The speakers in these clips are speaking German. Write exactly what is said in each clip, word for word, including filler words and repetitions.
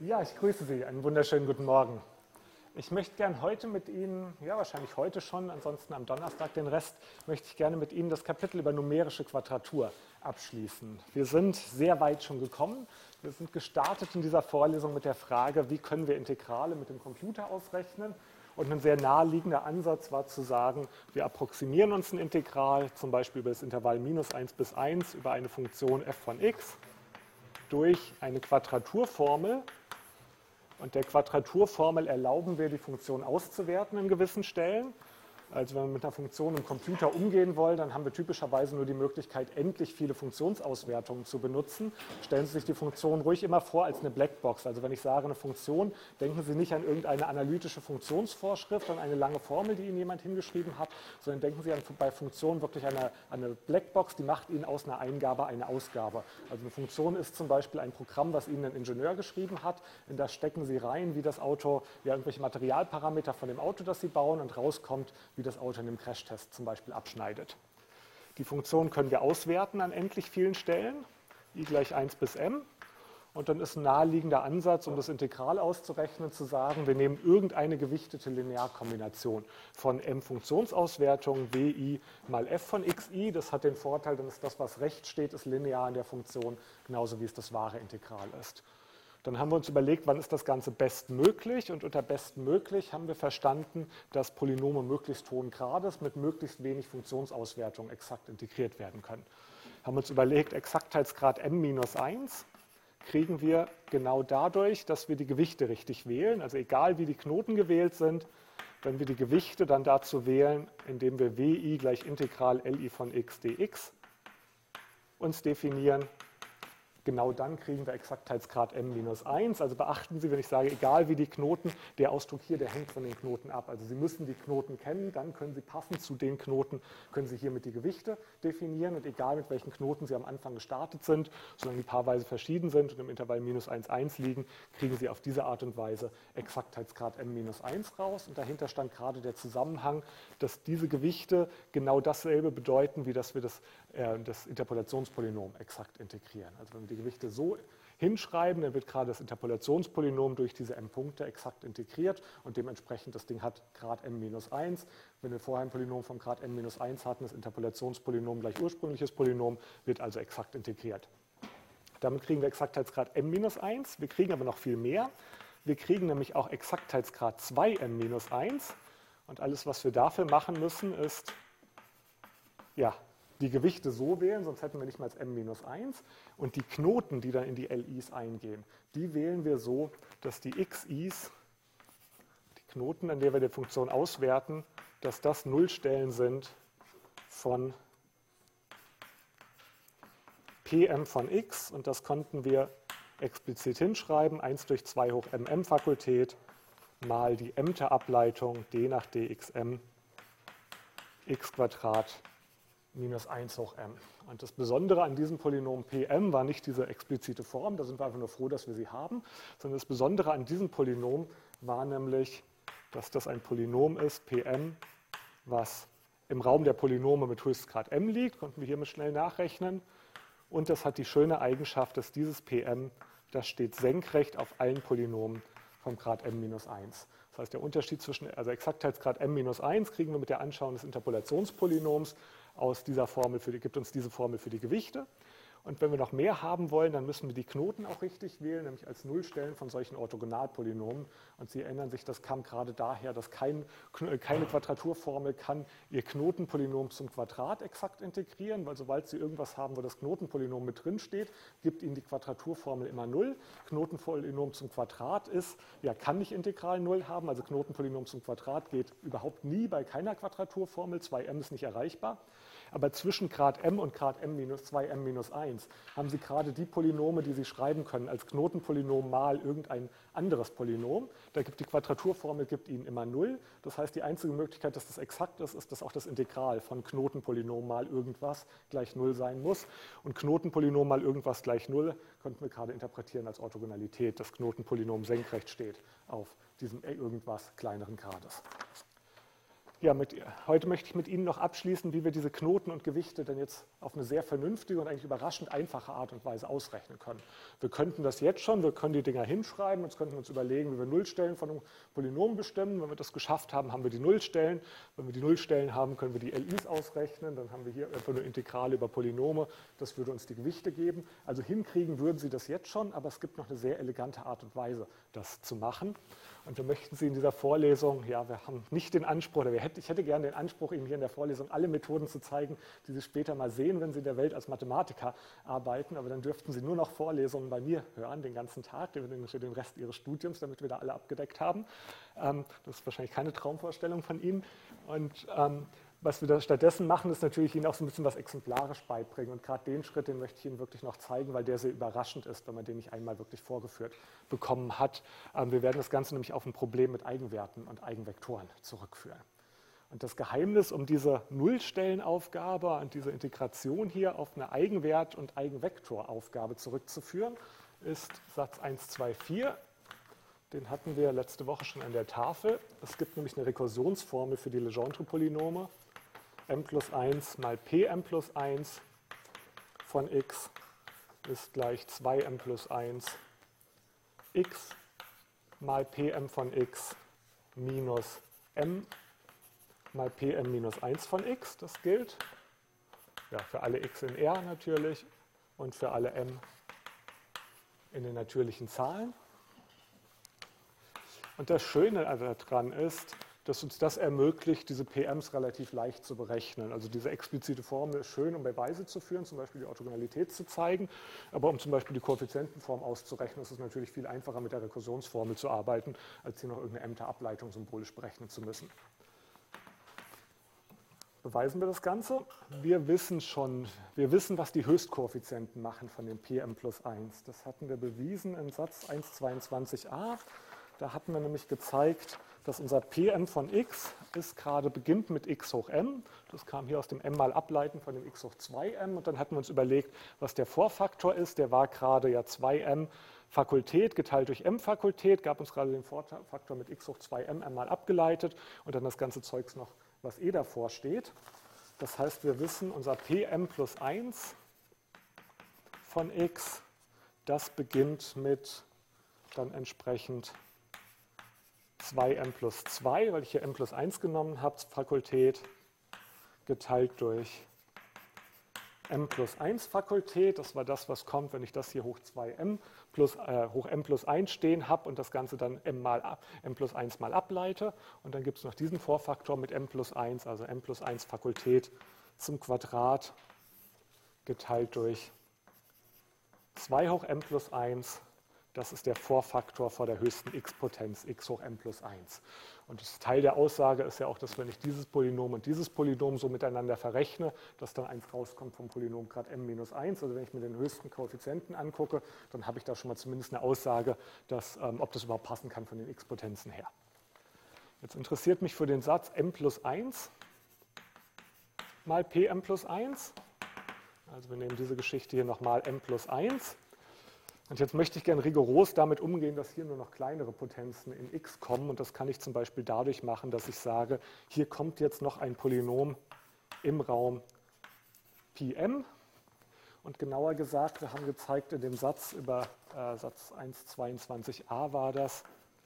Ja, ich grüße Sie. Einen wunderschönen guten Morgen. Ich möchte gern heute mit Ihnen, ja wahrscheinlich heute schon, ansonsten am Donnerstag den Rest, möchte ich gerne mit Ihnen das Kapitel über numerische Quadratur abschließen. Wir sind sehr weit schon gekommen. Wir sind gestartet in dieser Vorlesung mit der Frage, wie können wir Integrale mit dem Computer ausrechnen? Und ein sehr naheliegender Ansatz war zu sagen, wir approximieren uns ein Integral, zum Beispiel über das Intervall minus eins bis eins, über eine Funktion f von x, durch eine Quadraturformel. Und der Quadraturformel erlauben wir, die Funktion auszuwerten in gewissen Stellen. Also wenn wir mit einer Funktion im Computer umgehen wollen, dann haben wir typischerweise nur die Möglichkeit, endlich viele Funktionsauswertungen zu benutzen. Stellen Sie sich die Funktion ruhig immer vor als eine Blackbox. Also wenn ich sage eine Funktion, denken Sie nicht an irgendeine analytische Funktionsvorschrift, an eine lange Formel, die Ihnen jemand hingeschrieben hat, sondern denken Sie an, bei Funktionen wirklich an eine, an eine Blackbox, die macht Ihnen aus einer Eingabe eine Ausgabe. Also eine Funktion ist zum Beispiel ein Programm, was Ihnen ein Ingenieur geschrieben hat. In das stecken Sie rein, wie das Auto, ja, irgendwelche Materialparameter von dem Auto, das Sie bauen, und rauskommt, wie das Auto in dem Crashtest zum Beispiel abschneidet. Die Funktion können wir auswerten an endlich vielen Stellen, i gleich eins bis m. Und dann ist ein naheliegender Ansatz, um das Integral auszurechnen, zu sagen, wir nehmen irgendeine gewichtete Linearkombination von m-Funktionsauswertung wi mal f von xi. Das hat den Vorteil, dann ist das, was rechts steht, ist linear in der Funktion, genauso wie es das wahre Integral ist. Dann haben wir uns überlegt, wann ist das Ganze bestmöglich, und unter bestmöglich haben wir verstanden, dass Polynome möglichst hohen Grades mit möglichst wenig Funktionsauswertung exakt integriert werden können. Haben uns überlegt, Exaktheitsgrad m minus eins kriegen wir genau dadurch, dass wir die Gewichte richtig wählen, also egal wie die Knoten gewählt sind, wenn wir die Gewichte dann dazu wählen, indem wir wi gleich Integral Li von x dx uns definieren. Genau dann kriegen wir Exaktheitsgrad m minus eins. Also beachten Sie, wenn ich sage, egal wie die Knoten, der Ausdruck hier, der hängt von den Knoten ab. Also Sie müssen die Knoten kennen, dann können Sie passend zu den Knoten, können Sie hiermit die Gewichte definieren. Und egal mit welchen Knoten Sie am Anfang gestartet sind, solange die paarweise verschieden sind und im Intervall minus eins, eins liegen, kriegen Sie auf diese Art und Weise Exaktheitsgrad m minus eins raus. Und dahinter stand gerade der Zusammenhang, dass diese Gewichte genau dasselbe bedeuten, wie dass wir das, äh, das Interpolationspolynom exakt integrieren. Also wenn wir die Gewichte so hinschreiben, dann wird gerade das Interpolationspolynom durch diese m-Punkte exakt integriert und dementsprechend das Ding hat Grad m minus eins. Wenn wir vorher ein Polynom vom Grad m minus eins hatten, das Interpolationspolynom gleich ursprüngliches Polynom, wird also exakt integriert. Damit kriegen wir Exaktheitsgrad m minus eins, wir kriegen aber noch viel mehr. Wir kriegen nämlich auch Exaktheitsgrad zwei m minus eins, und alles, was wir dafür machen müssen, ist, ja, die Gewichte so wählen, sonst hätten wir nicht mal das m minus eins. Und die Knoten, die dann in die Lis eingehen, die wählen wir so, dass die xi's, die Knoten, an der wir die Funktion auswerten, dass das Nullstellen sind von Pm von x. Und das konnten wir explizit hinschreiben, eins durch zwei hoch mm-Fakultät mal die m-te Ableitung d nach dxm x Quadrat minus eins hoch m. Und das Besondere an diesem Polynom Pm war nicht diese explizite Form, da sind wir einfach nur froh, dass wir sie haben, sondern das Besondere an diesem Polynom war nämlich, dass das ein Polynom ist, Pm, was im Raum der Polynome mit Höchstgrad m liegt, konnten wir hiermit schnell nachrechnen. Und das hat die schöne Eigenschaft, dass dieses Pm, das steht senkrecht auf allen Polynomen vom Grad m minus eins. Das heißt, der Unterschied zwischen, also Exaktheitsgrad m minus eins kriegen wir mit der Anschauung des Interpolationspolynoms aus dieser Formel, für die, gibt uns diese Formel für die Gewichte. Und wenn wir noch mehr haben wollen, dann müssen wir die Knoten auch richtig wählen, nämlich als Nullstellen von solchen Orthogonalpolynomen. Und Sie erinnern sich, das kam gerade daher, dass kein, keine Quadraturformel kann ihr Knotenpolynom zum Quadrat exakt integrieren, weil sobald Sie irgendwas haben, wo das Knotenpolynom mit drin steht, gibt Ihnen die Quadraturformel immer null. Knotenpolynom zum Quadrat ist, ja, kann nicht integral null haben, also Knotenpolynom zum Quadrat geht überhaupt nie bei keiner Quadraturformel, zwei m ist nicht erreichbar. Aber zwischen Grad m und Grad m minus zwei m minus eins haben Sie gerade die Polynome, die Sie schreiben können als Knotenpolynom mal irgendein anderes Polynom. Da gibt die Quadraturformel gibt Ihnen immer null. Das heißt, die einzige Möglichkeit, dass das exakt ist, ist, dass auch das Integral von Knotenpolynom mal irgendwas gleich null sein muss. Und Knotenpolynom mal irgendwas gleich null könnten wir gerade interpretieren als Orthogonalität, dass Knotenpolynom senkrecht steht auf diesem irgendwas kleineren Grades. Ja, mit, heute möchte ich mit Ihnen noch abschließen, wie wir diese Knoten und Gewichte dann jetzt auf eine sehr vernünftige und eigentlich überraschend einfache Art und Weise ausrechnen können. Wir könnten das jetzt schon, wir können die Dinger hinschreiben, jetzt könnten wir uns überlegen, wie wir Nullstellen von einem Polynom bestimmen. Wenn wir das geschafft haben, haben wir die Nullstellen. Wenn wir die Nullstellen haben, können wir die L Is ausrechnen. Dann haben wir hier einfach nur Integrale über Polynome. Das würde uns die Gewichte geben. Also hinkriegen würden Sie das jetzt schon, aber es gibt noch eine sehr elegante Art und Weise, das zu machen. Und wir möchten Sie in dieser Vorlesung, ja, wir haben nicht den Anspruch, oder wir hätte, ich hätte gerne den Anspruch, Ihnen hier in der Vorlesung alle Methoden zu zeigen, die Sie später mal sehen, wenn Sie in der Welt als Mathematiker arbeiten. Aber dann dürften Sie nur noch Vorlesungen bei mir hören, den ganzen Tag, für den Rest Ihres Studiums, damit wir da alle abgedeckt haben. Ähm, das ist wahrscheinlich keine Traumvorstellung von Ihnen. Und ähm, was wir da stattdessen machen, ist natürlich Ihnen auch so ein bisschen was exemplarisch beibringen. Und gerade den Schritt, den möchte ich Ihnen wirklich noch zeigen, weil der sehr überraschend ist, wenn man den nicht einmal wirklich vorgeführt bekommen hat. Wir werden das Ganze nämlich auf ein Problem mit Eigenwerten und Eigenvektoren zurückführen. Und das Geheimnis um diese Nullstellenaufgabe und diese Integration hier auf eine Eigenwert- und Eigenvektoraufgabe zurückzuführen, ist Satz eins, zwei, vier. Den hatten wir letzte Woche schon an der Tafel. Es gibt nämlich eine Rekursionsformel für die Legendre-Polynome. M plus eins mal Pm plus eins von x ist gleich zwei m plus eins x mal Pm von x minus m mal Pm minus eins von x. Das gilt ja, für alle x in R natürlich und für alle m in den natürlichen Zahlen. Und das Schöne daran ist, dass uns das ermöglicht, diese P Ms relativ leicht zu berechnen. Also diese explizite Formel ist schön, um Beweise zu führen, zum Beispiel die Orthogonalität zu zeigen, aber um zum Beispiel die Koeffizientenform auszurechnen, ist es natürlich viel einfacher, mit der Rekursionsformel zu arbeiten, als hier noch irgendeine Ämter Ableitung symbolisch berechnen zu müssen. Beweisen wir das Ganze? Wir wissen schon, wir wissen, was die Höchstkoeffizienten machen von dem Pm plus eins. Das hatten wir bewiesen im Satz eins Punkt zweiundzwanzig a. Da hatten wir nämlich gezeigt, dass unser Pm von x ist gerade beginnt mit x hoch m. Das kam hier aus dem m mal ableiten von dem x hoch zwei m. Und dann hatten wir uns überlegt, was der Vorfaktor ist. Der war gerade ja zwei m Fakultät geteilt durch m Fakultät, gab uns gerade den Vorfaktor mit x hoch zwei m m mal abgeleitet und dann das ganze Zeugs noch, was eh davor steht. Das heißt, wir wissen, unser Pm plus eins von x, das beginnt mit dann entsprechend zwei m plus zwei, weil ich hier m plus eins genommen habe, Fakultät, geteilt durch m plus eins Fakultät. Das war das, was kommt, wenn ich das hier hoch zwei m plus, äh, hoch m plus eins stehen habe und das Ganze dann m, mal, m plus eins mal ableite. Und dann gibt es noch diesen Vorfaktor mit m plus eins, also m plus eins Fakultät zum Quadrat, geteilt durch zwei hoch m plus eins. Das ist der Vorfaktor vor der höchsten x-Potenz, x hoch m plus eins. Und das Teil der Aussage ist ja auch, dass wenn ich dieses Polynom und dieses Polynom so miteinander verrechne, dass dann eins rauskommt vom Polynom Grad m minus eins. Also wenn ich mir den höchsten Koeffizienten angucke, dann habe ich da schon mal zumindest eine Aussage, dass, ähm, ob das überhaupt passen kann von den x-Potenzen her. Jetzt interessiert mich für den Satz m plus eins mal Pm plus eins. Also wir nehmen diese Geschichte hier nochmal m plus eins. Und jetzt möchte ich gerne rigoros damit umgehen, dass hier nur noch kleinere Potenzen in x kommen. Und das kann ich zum Beispiel dadurch machen, dass ich sage, hier kommt jetzt noch ein Polynom im Raum Pm. Und genauer gesagt, wir haben gezeigt in dem Satz über äh, Satz eins Punkt zweiundzwanzig a war das,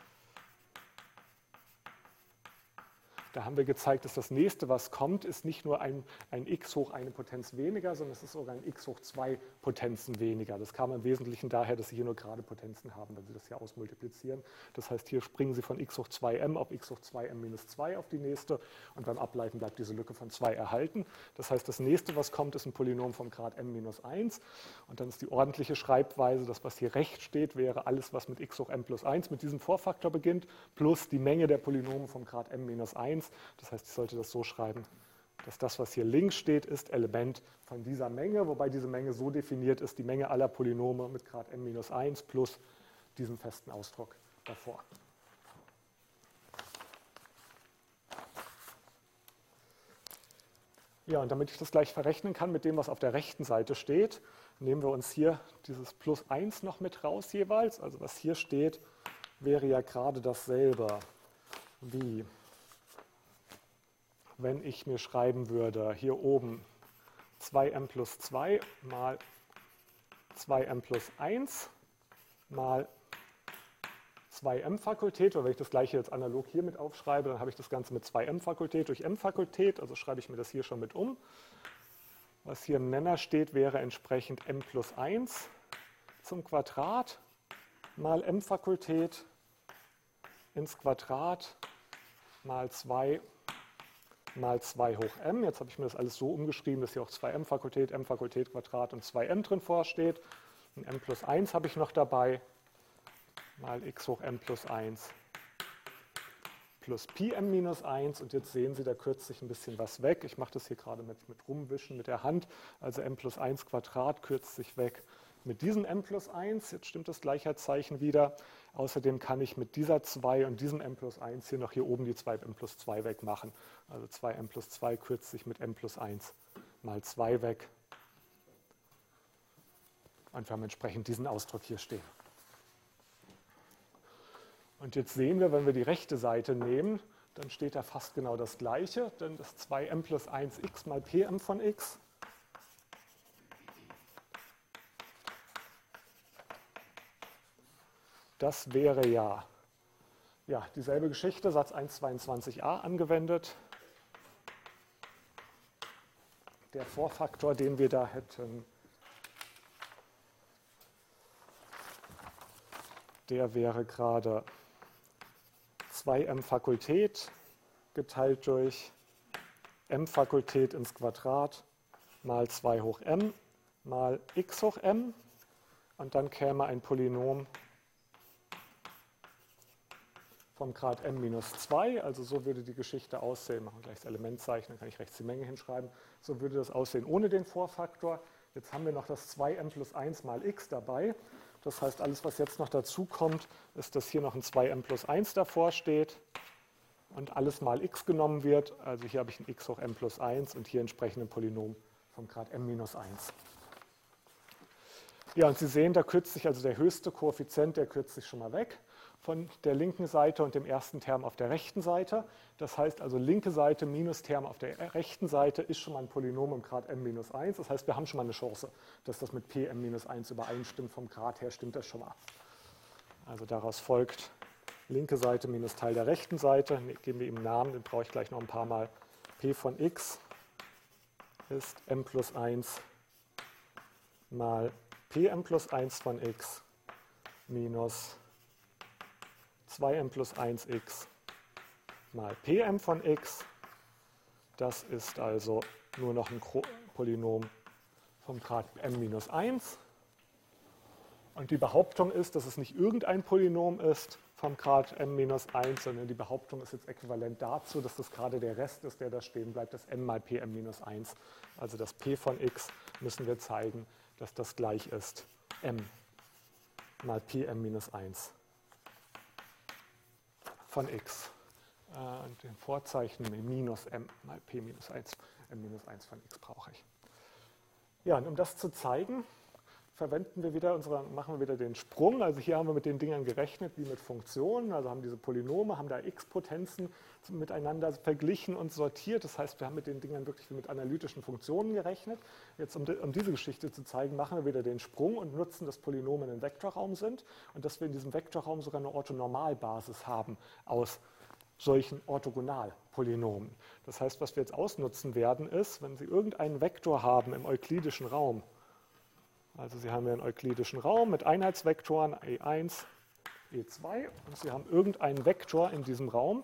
da haben wir gezeigt, dass das nächste, was kommt, ist nicht nur ein, ein x hoch eine Potenz weniger, sondern es ist sogar ein x hoch zwei Potenzen weniger. Das kam im Wesentlichen daher, dass Sie hier nur gerade Potenzen haben, wenn Sie das hier ausmultiplizieren. Das heißt, hier springen Sie von x hoch zwei m auf x hoch zwei m minus zwei auf die nächste und beim Ableiten bleibt diese Lücke von zwei erhalten. Das heißt, das nächste, was kommt, ist ein Polynom vom Grad m minus eins und dann ist die ordentliche Schreibweise, das, was hier rechts steht, wäre alles, was mit x hoch m plus eins mit diesem Vorfaktor beginnt, plus die Menge der Polynome vom Grad m minus eins. Das heißt, ich sollte das so schreiben, dass das, was hier links steht, ist Element von dieser Menge, wobei diese Menge so definiert ist, die Menge aller Polynome mit Grad m minus eins plus diesem festen Ausdruck davor. Ja, und damit ich das gleich verrechnen kann mit dem, was auf der rechten Seite steht, nehmen wir uns hier dieses plus eins noch mit raus jeweils. Also was hier steht, wäre ja gerade dasselbe wie wenn ich mir schreiben würde, hier oben zwei m plus zwei mal zwei m plus eins mal zwei m Fakultät, oder wenn ich das gleiche jetzt analog hier mit aufschreibe, dann habe ich das Ganze mit zwei m Fakultät durch m Fakultät, also schreibe ich mir das hier schon mit um. Was hier im Nenner steht, wäre entsprechend m plus eins zum Quadrat mal m Fakultät ins Quadrat mal zwei mal zwei hoch m. Jetzt habe ich mir das alles so umgeschrieben, dass hier auch zwei m Fakultät, m Fakultät, Quadrat und zwei m drin vorsteht. Ein m plus eins habe ich noch dabei, mal x hoch m plus eins plus Pi m minus eins. Und jetzt sehen Sie, da kürzt sich ein bisschen was weg. Ich mache das hier gerade mit, mit rumwischen mit der Hand. Also m plus eins Quadrat kürzt sich weg mit diesem m plus eins. Jetzt stimmt das Gleichheitszeichen wieder. Außerdem kann ich mit dieser zwei und diesem m plus eins hier noch hier oben die zwei m plus zwei wegmachen. Also zwei m plus zwei kürzt sich mit m plus eins mal zwei weg. Und wir haben entsprechend diesen Ausdruck hier stehen. Und jetzt sehen wir, wenn wir die rechte Seite nehmen, dann steht da fast genau das Gleiche, denn das zwei m plus eins x mal Pm von x das wäre ja, ja dieselbe Geschichte, Satz eins zweiundzwanzig a angewendet. Der Vorfaktor, den wir da hätten, der wäre gerade zwei m Fakultät geteilt durch m Fakultät ins Quadrat mal zwei hoch m mal x hoch m. Und dann käme ein Polynom vom Grad m minus zwei. Also so würde die Geschichte aussehen. Machen wir gleich das Elementzeichen, dann kann ich rechts die Menge hinschreiben. So würde das aussehen ohne den Vorfaktor. Jetzt haben wir noch das zwei m plus eins mal x dabei. Das heißt, alles, was jetzt noch dazu kommt, ist, dass hier noch ein zwei m plus eins davor steht und alles mal x genommen wird. Also hier habe ich ein x hoch m plus eins und hier entsprechend ein Polynom vom Grad m minus eins. Ja, und Sie sehen, da kürzt sich also der höchste Koeffizient, der kürzt sich schon mal weg von der linken Seite und dem ersten Term auf der rechten Seite. Das heißt also, linke Seite minus Term auf der rechten Seite ist schon mal ein Polynom im Grad m minus eins. Das heißt, wir haben schon mal eine Chance, dass das mit P m minus eins übereinstimmt. Vom Grad her stimmt das schon mal. Also daraus folgt, linke Seite minus Teil der rechten Seite. Geben wir ihm einen Namen, den brauche ich gleich noch ein paar Mal. P von x ist m plus eins mal Pm plus eins von x minus zwei m plus eins x mal Pm von x. Das ist also nur noch ein Polynom vom Grad m minus eins. Und die Behauptung ist, dass es nicht irgendein Polynom ist vom Grad m minus eins, sondern die Behauptung ist jetzt äquivalent dazu, dass das gerade der Rest ist, der da stehen bleibt, das m mal Pm minus eins. Also das P von x müssen wir zeigen, dass das gleich ist m mal Pm minus eins von x. Und den Vorzeichen minus m mal P minus eins, m minus eins von x brauche ich. Ja, und um das zu zeigen, verwenden wir wieder unsere, machen wir wieder den Sprung. Also hier haben wir mit den Dingern gerechnet wie mit Funktionen, also haben diese Polynome, haben da x-Potenzen miteinander verglichen und sortiert. Das heißt, wir haben mit den Dingern wirklich wie mit analytischen Funktionen gerechnet. Jetzt, um, um diese Geschichte zu zeigen, machen wir wieder den Sprung und nutzen, dass Polynome in einem Vektorraum sind und dass wir in diesem Vektorraum sogar eine Orthonormalbasis haben aus solchen Orthogonalpolynomen. Das heißt, was wir jetzt ausnutzen werden, ist, wenn Sie irgendeinen Vektor haben im euklidischen Raum, also Sie haben hier einen euklidischen Raum mit Einheitsvektoren e eins, e zwei und Sie haben irgendeinen Vektor in diesem Raum,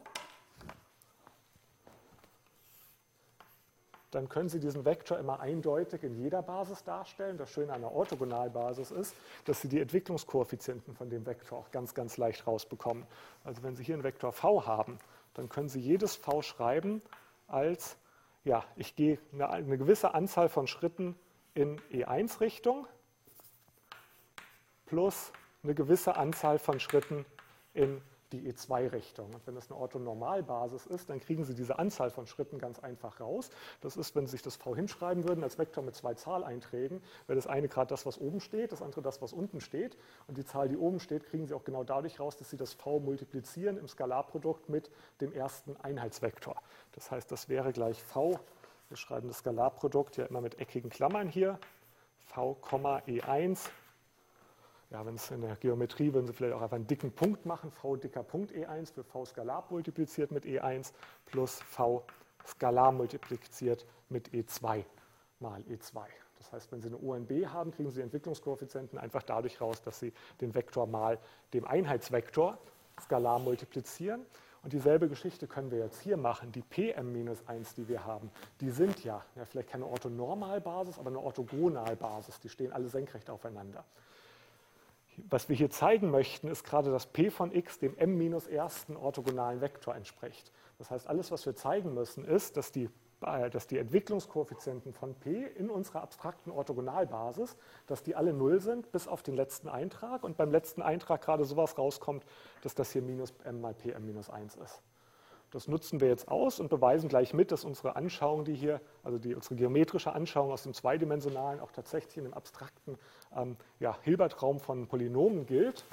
dann können Sie diesen Vektor immer eindeutig in jeder Basis darstellen. Das Schöne an einer Orthogonalbasis ist, dass Sie die Entwicklungskoeffizienten von dem Vektor auch ganz, ganz leicht rausbekommen. Also wenn Sie hier einen Vektor v haben, dann können Sie jedes v schreiben als, ja, ich gehe eine, eine gewisse Anzahl von Schritten in e eins Richtung plus eine gewisse Anzahl von Schritten in die E zwei Richtung. Und wenn das eine Orthonormalbasis ist, dann kriegen Sie diese Anzahl von Schritten ganz einfach raus. Das ist, wenn Sie sich das V hinschreiben würden als Vektor mit zwei Zahleinträgen, wäre das eine gerade das, was oben steht, das andere das, was unten steht. Und die Zahl, die oben steht, kriegen Sie auch genau dadurch raus, dass Sie das V multiplizieren im Skalarprodukt mit dem ersten Einheitsvektor. Das heißt, das wäre gleich V. Wir schreiben das Skalarprodukt ja immer mit eckigen Klammern hier. V, E eins. Ja, wenn es in der Geometrie, würden Sie vielleicht auch einfach einen dicken Punkt machen, V dicker Punkt E eins für V Skalar multipliziert mit E eins plus V Skalar multipliziert mit E zwei mal E zwei. Das heißt, wenn Sie eine O N B haben, kriegen Sie die Entwicklungskoeffizienten einfach dadurch raus, dass Sie den Vektor mal dem Einheitsvektor Skalar multiplizieren. Und dieselbe Geschichte können wir jetzt hier machen. Die P m minus eins, die wir haben, die sind ja, ja vielleicht keine Orthonormalbasis, aber eine Orthogonalbasis. Die stehen alle senkrecht aufeinander. Was wir hier zeigen möchten, ist gerade, dass P von x dem m minus ersten orthogonalen Vektor entspricht. Das heißt, alles, was wir zeigen müssen, ist, dass die, äh, dass die Entwicklungskoeffizienten von P in unserer abstrakten Orthogonalbasis, dass die alle null sind, bis auf den letzten Eintrag. Und beim letzten Eintrag gerade sowas rauskommt, dass das hier minus m mal P m minus eins ist. Das nutzen wir jetzt aus und beweisen gleich mit, dass unsere Anschauung, die hier, also die, unsere geometrische Anschauung aus dem Zweidimensionalen auch tatsächlich in dem abstrakten ähm, ja, Hilbertraum von Polynomen gilt.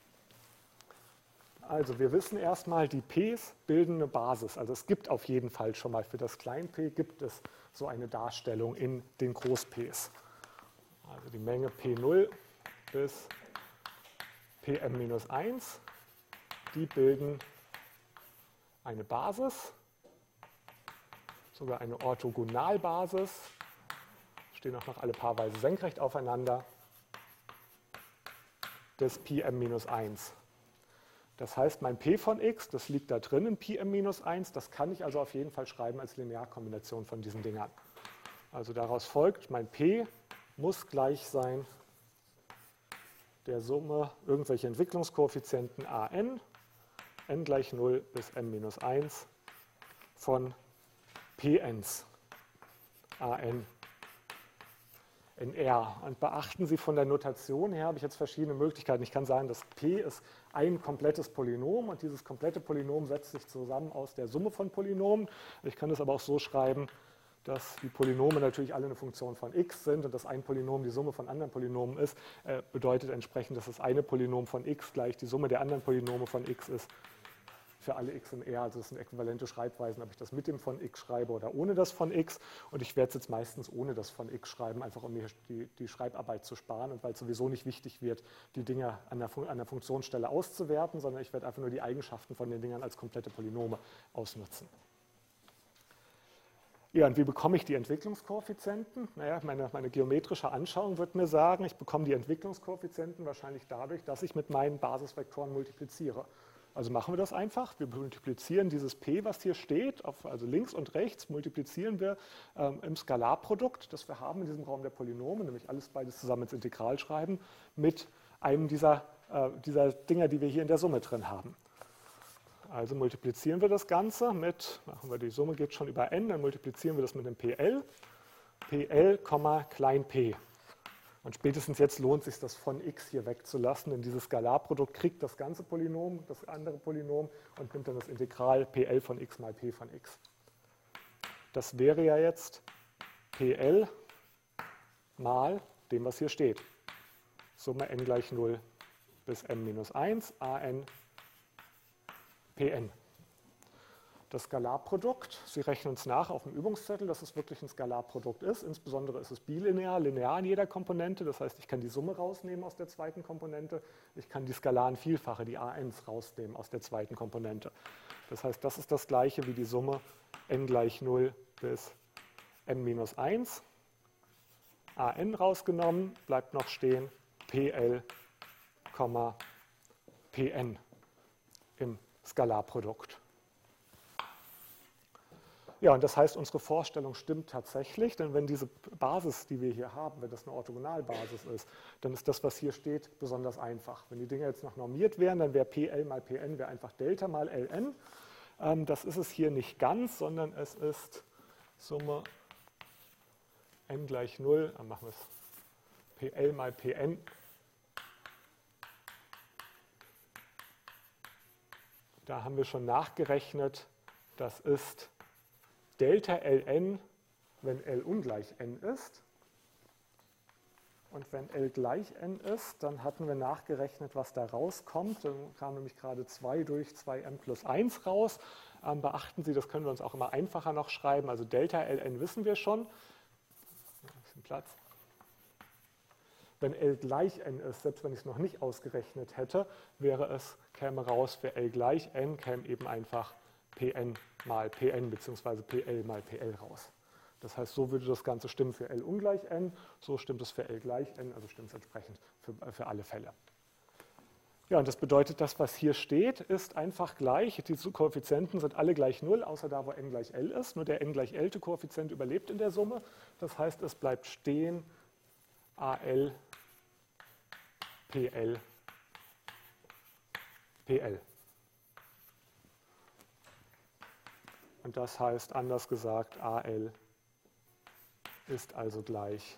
Also wir wissen erstmal, die P's bilden eine Basis. Also es gibt auf jeden Fall schon mal für das Klein-p gibt es so eine Darstellung in den Groß-P's. Also die Menge P null bis P m minus eins, die bilden eine Basis, sogar eine Orthogonalbasis, stehen auch noch alle paarweise senkrecht aufeinander, des Pi m minus eins. Das heißt, mein P von x, das liegt da drin in Pi m minus eins, das kann ich also auf jeden Fall schreiben als Linearkombination von diesen Dingern. Also daraus folgt, mein P muss gleich sein der Summe irgendwelcher Entwicklungskoeffizienten a n, n gleich null bis m minus eins von Pns an in R. Und beachten Sie, von der Notation her habe ich jetzt verschiedene Möglichkeiten. Ich kann sagen, dass P ist ein komplettes Polynom und dieses komplette Polynom setzt sich zusammen aus der Summe von Polynomen. Ich kann das aber auch so schreiben, dass die Polynome natürlich alle eine Funktion von x sind und dass ein Polynom die Summe von anderen Polynomen ist, äh, bedeutet entsprechend, dass das eine Polynom von x gleich die Summe der anderen Polynome von x ist für alle x in R. Also das sind äquivalente Schreibweisen, ob ich das mit dem von x schreibe oder ohne das von x. Und ich werde es jetzt meistens ohne das von x schreiben, einfach um mir die, die Schreibarbeit zu sparen und weil es sowieso nicht wichtig wird, die Dinge an der, an der Funktionsstelle auszuwerten, sondern ich werde einfach nur die Eigenschaften von den Dingern als komplette Polynome ausnutzen. Ja, und wie bekomme ich die Entwicklungskoeffizienten? Naja, meine, meine geometrische Anschauung wird mir sagen, ich bekomme die Entwicklungskoeffizienten wahrscheinlich dadurch, dass ich mit meinen Basisvektoren multipliziere. Also machen wir das einfach. Wir multiplizieren dieses P, was hier steht, auf, also links und rechts multiplizieren wir ähm, im Skalarprodukt, das wir haben in diesem Raum der Polynome, nämlich alles beides zusammen ins Integral schreiben, mit einem dieser, äh, dieser Dinger, die wir hier in der Summe drin haben. Also multiplizieren wir das Ganze mit, machen wir die Summe geht schon über n, dann multiplizieren wir das mit dem P L, P L, klein p. Und spätestens jetzt lohnt es sich, das von x hier wegzulassen, denn dieses Skalarprodukt kriegt das ganze Polynom, das andere Polynom und nimmt dann das Integral P L von x mal p von x. Das wäre ja jetzt P L mal dem, was hier steht. Summe n gleich null bis m minus eins, an Pn. Das Skalarprodukt, Sie rechnen uns nach auf dem Übungszettel, dass es wirklich ein Skalarprodukt ist. Insbesondere ist es bilinear, linear in jeder Komponente. Das heißt, ich kann die Summe rausnehmen aus der zweiten Komponente. Ich kann die skalaren Vielfache, die A Ns, rausnehmen aus der zweiten Komponente. Das heißt, das ist das gleiche wie die Summe n gleich null bis m minus eins. An rausgenommen, bleibt noch stehen Pl, Pn im Skalarprodukt. Ja, und das heißt, unsere Vorstellung stimmt tatsächlich, denn wenn diese Basis, die wir hier haben, wenn das eine Orthogonalbasis ist, dann ist das, was hier steht, besonders einfach. Wenn die Dinge jetzt noch normiert wären, dann wäre Pl mal Pn wäre einfach Delta mal Ln. Ähm, das ist es hier nicht ganz, sondern es ist Summe n gleich null, dann machen wir es Pl mal Pn Da haben wir schon nachgerechnet, das ist Delta Ln, wenn L ungleich n ist. Und wenn L gleich n ist, dann hatten wir nachgerechnet, was da rauskommt. Dann kam nämlich gerade zwei durch zwei m plus eins raus. Ähm, beachten Sie, das können wir uns auch immer einfacher noch schreiben. Also Delta Ln wissen wir schon. Ein bisschen Platz. Wenn L gleich n ist, selbst wenn ich es noch nicht ausgerechnet hätte, wäre es, käme raus, für L gleich n käme eben einfach Pn mal Pn bzw. Pl mal Pl raus. Das heißt, so würde das Ganze stimmen für L ungleich n, so stimmt es für L gleich n, also stimmt es entsprechend für, für alle Fälle. Ja, und das bedeutet, das, was hier steht, ist einfach gleich. Die Koeffizienten sind alle gleich null, außer da, wo n gleich L ist. Nur der n gleich L-te Koeffizient überlebt in der Summe. Das heißt, es bleibt stehen Al Pl Pl. Und das heißt, anders gesagt, Al ist also gleich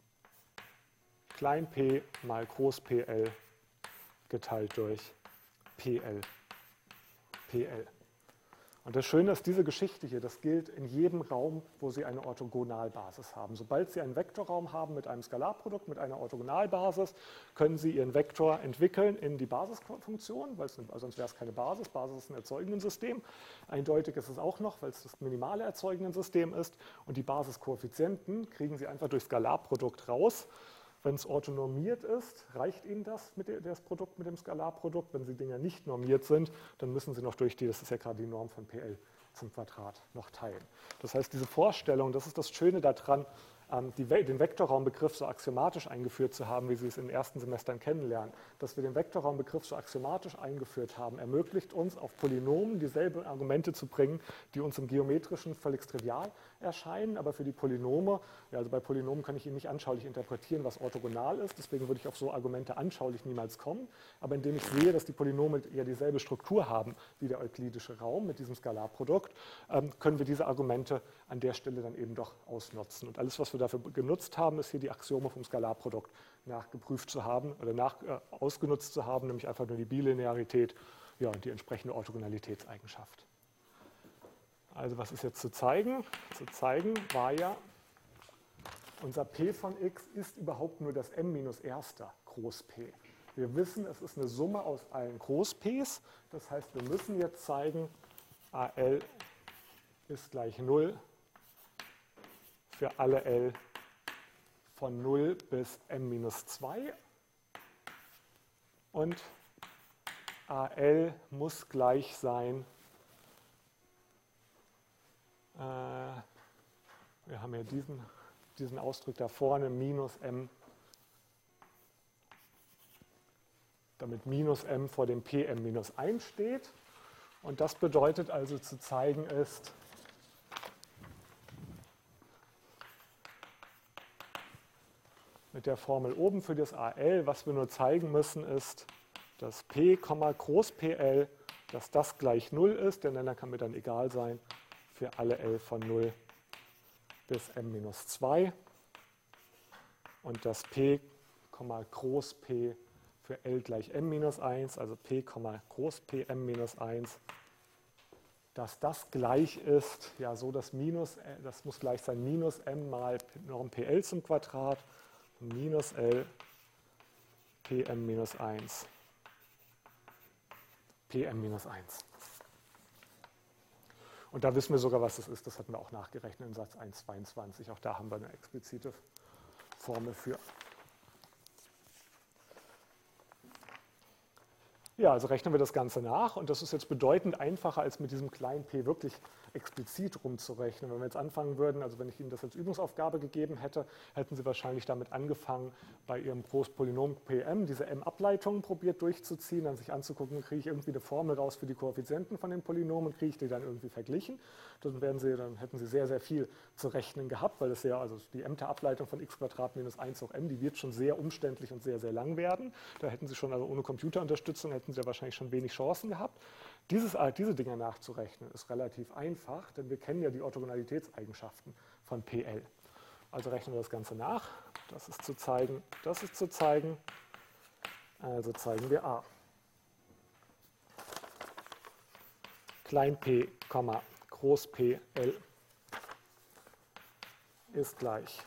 klein p mal groß Pl geteilt durch Pl. Pl. Und das Schöne ist, diese Geschichte hier, das gilt in jedem Raum, wo Sie eine Orthogonalbasis haben. Sobald Sie einen Vektorraum haben mit einem Skalarprodukt, mit einer Orthogonalbasis, können Sie Ihren Vektor entwickeln in die Basisfunktion, weil es, sonst wäre es keine Basis. Basis ist ein Erzeugenden-System. Eindeutig ist es auch noch, weil es das minimale Erzeugenden-System ist. Und die Basiskoeffizienten kriegen Sie einfach durch Skalarprodukt raus. Wenn es orthonormiert ist, reicht Ihnen das, mit der, das Produkt mit dem Skalarprodukt. Wenn Sie Dinger nicht normiert sind, dann müssen Sie noch durch die, das ist ja gerade die Norm von Pl zum Quadrat, noch teilen. Das heißt, diese Vorstellung, das ist das Schöne daran, die, den Vektorraumbegriff so axiomatisch eingeführt zu haben, wie Sie es in den ersten Semestern kennenlernen. Dass wir den Vektorraumbegriff so axiomatisch eingeführt haben, ermöglicht uns, auf Polynomen dieselben Argumente zu bringen, die uns im Geometrischen völlig trivial erscheinen, aber für die Polynome, ja, also bei Polynomen kann ich Ihnen nicht anschaulich interpretieren, was orthogonal ist, deswegen würde ich auf so Argumente anschaulich niemals kommen, aber indem ich sehe, dass die Polynome ja dieselbe Struktur haben wie der euklidische Raum mit diesem Skalarprodukt, ähm, können wir diese Argumente an der Stelle dann eben doch ausnutzen. Und alles, was wir dafür genutzt haben, ist hier die Axiome vom Skalarprodukt nachgeprüft zu haben oder nach, äh, ausgenutzt zu haben, nämlich einfach nur die Bilinearität, ja, und die entsprechende Orthogonalitätseigenschaft. Also was ist jetzt zu zeigen? Zu zeigen war ja, unser P von x ist überhaupt nur das m minus erster Groß P. Wir wissen, es ist eine Summe aus allen Groß-Ps. Das heißt, wir müssen jetzt zeigen, Al ist gleich null für alle L von null bis m minus zwei. Und Al muss gleich sein, äh, wir haben ja diesen, diesen Ausdruck da vorne, minus m, damit minus m vor dem Pm minus eins steht. Und das bedeutet also zu zeigen ist, mit der Formel oben für das Al, was wir nur zeigen müssen, ist, dass P, groß Pl, dass das gleich null ist, der Nenner kann mir dann egal sein, für alle L von null bis m minus zwei. Und dass P, groß P für L gleich m minus eins, also P, groß P m minus eins, dass das gleich ist, ja so das Minus, das muss gleich sein, minus m mal Norm Pl zum Quadrat, minus L Pm minus eins, Pm minus eins. Und da wissen wir sogar, was das ist. Das hatten wir auch nachgerechnet in Satz eins Punkt zweiundzwanzig. Auch da haben wir eine explizite Formel für. Ja, also rechnen wir das Ganze nach. Und das ist jetzt bedeutend einfacher, als mit diesem kleinen p wirklich explizit rumzurechnen. Wenn wir jetzt anfangen würden, also wenn ich Ihnen das als Übungsaufgabe gegeben hätte, hätten Sie wahrscheinlich damit angefangen, bei Ihrem Großpolynom Pm diese m-Ableitungen probiert durchzuziehen, dann sich anzugucken, kriege ich irgendwie eine Formel raus für die Koeffizienten von den Polynomen, kriege ich die dann irgendwie verglichen. Dann, werden Sie, dann hätten Sie sehr, sehr viel zu rechnen gehabt, weil das ja, also die m-te Ableitung von x Quadrat minus eins hoch m, die wird schon sehr umständlich und sehr, sehr lang werden. Da hätten Sie schon, also ohne Computerunterstützung, hätten Sie ja wahrscheinlich schon wenig Chancen gehabt. Dieses, diese Dinge nachzurechnen ist relativ einfach, denn wir kennen ja die Orthogonalitätseigenschaften von Pl. Also rechnen wir das Ganze nach. Das ist zu zeigen, das ist zu zeigen. Also zeigen wir A. klein p, groß P L ist gleich.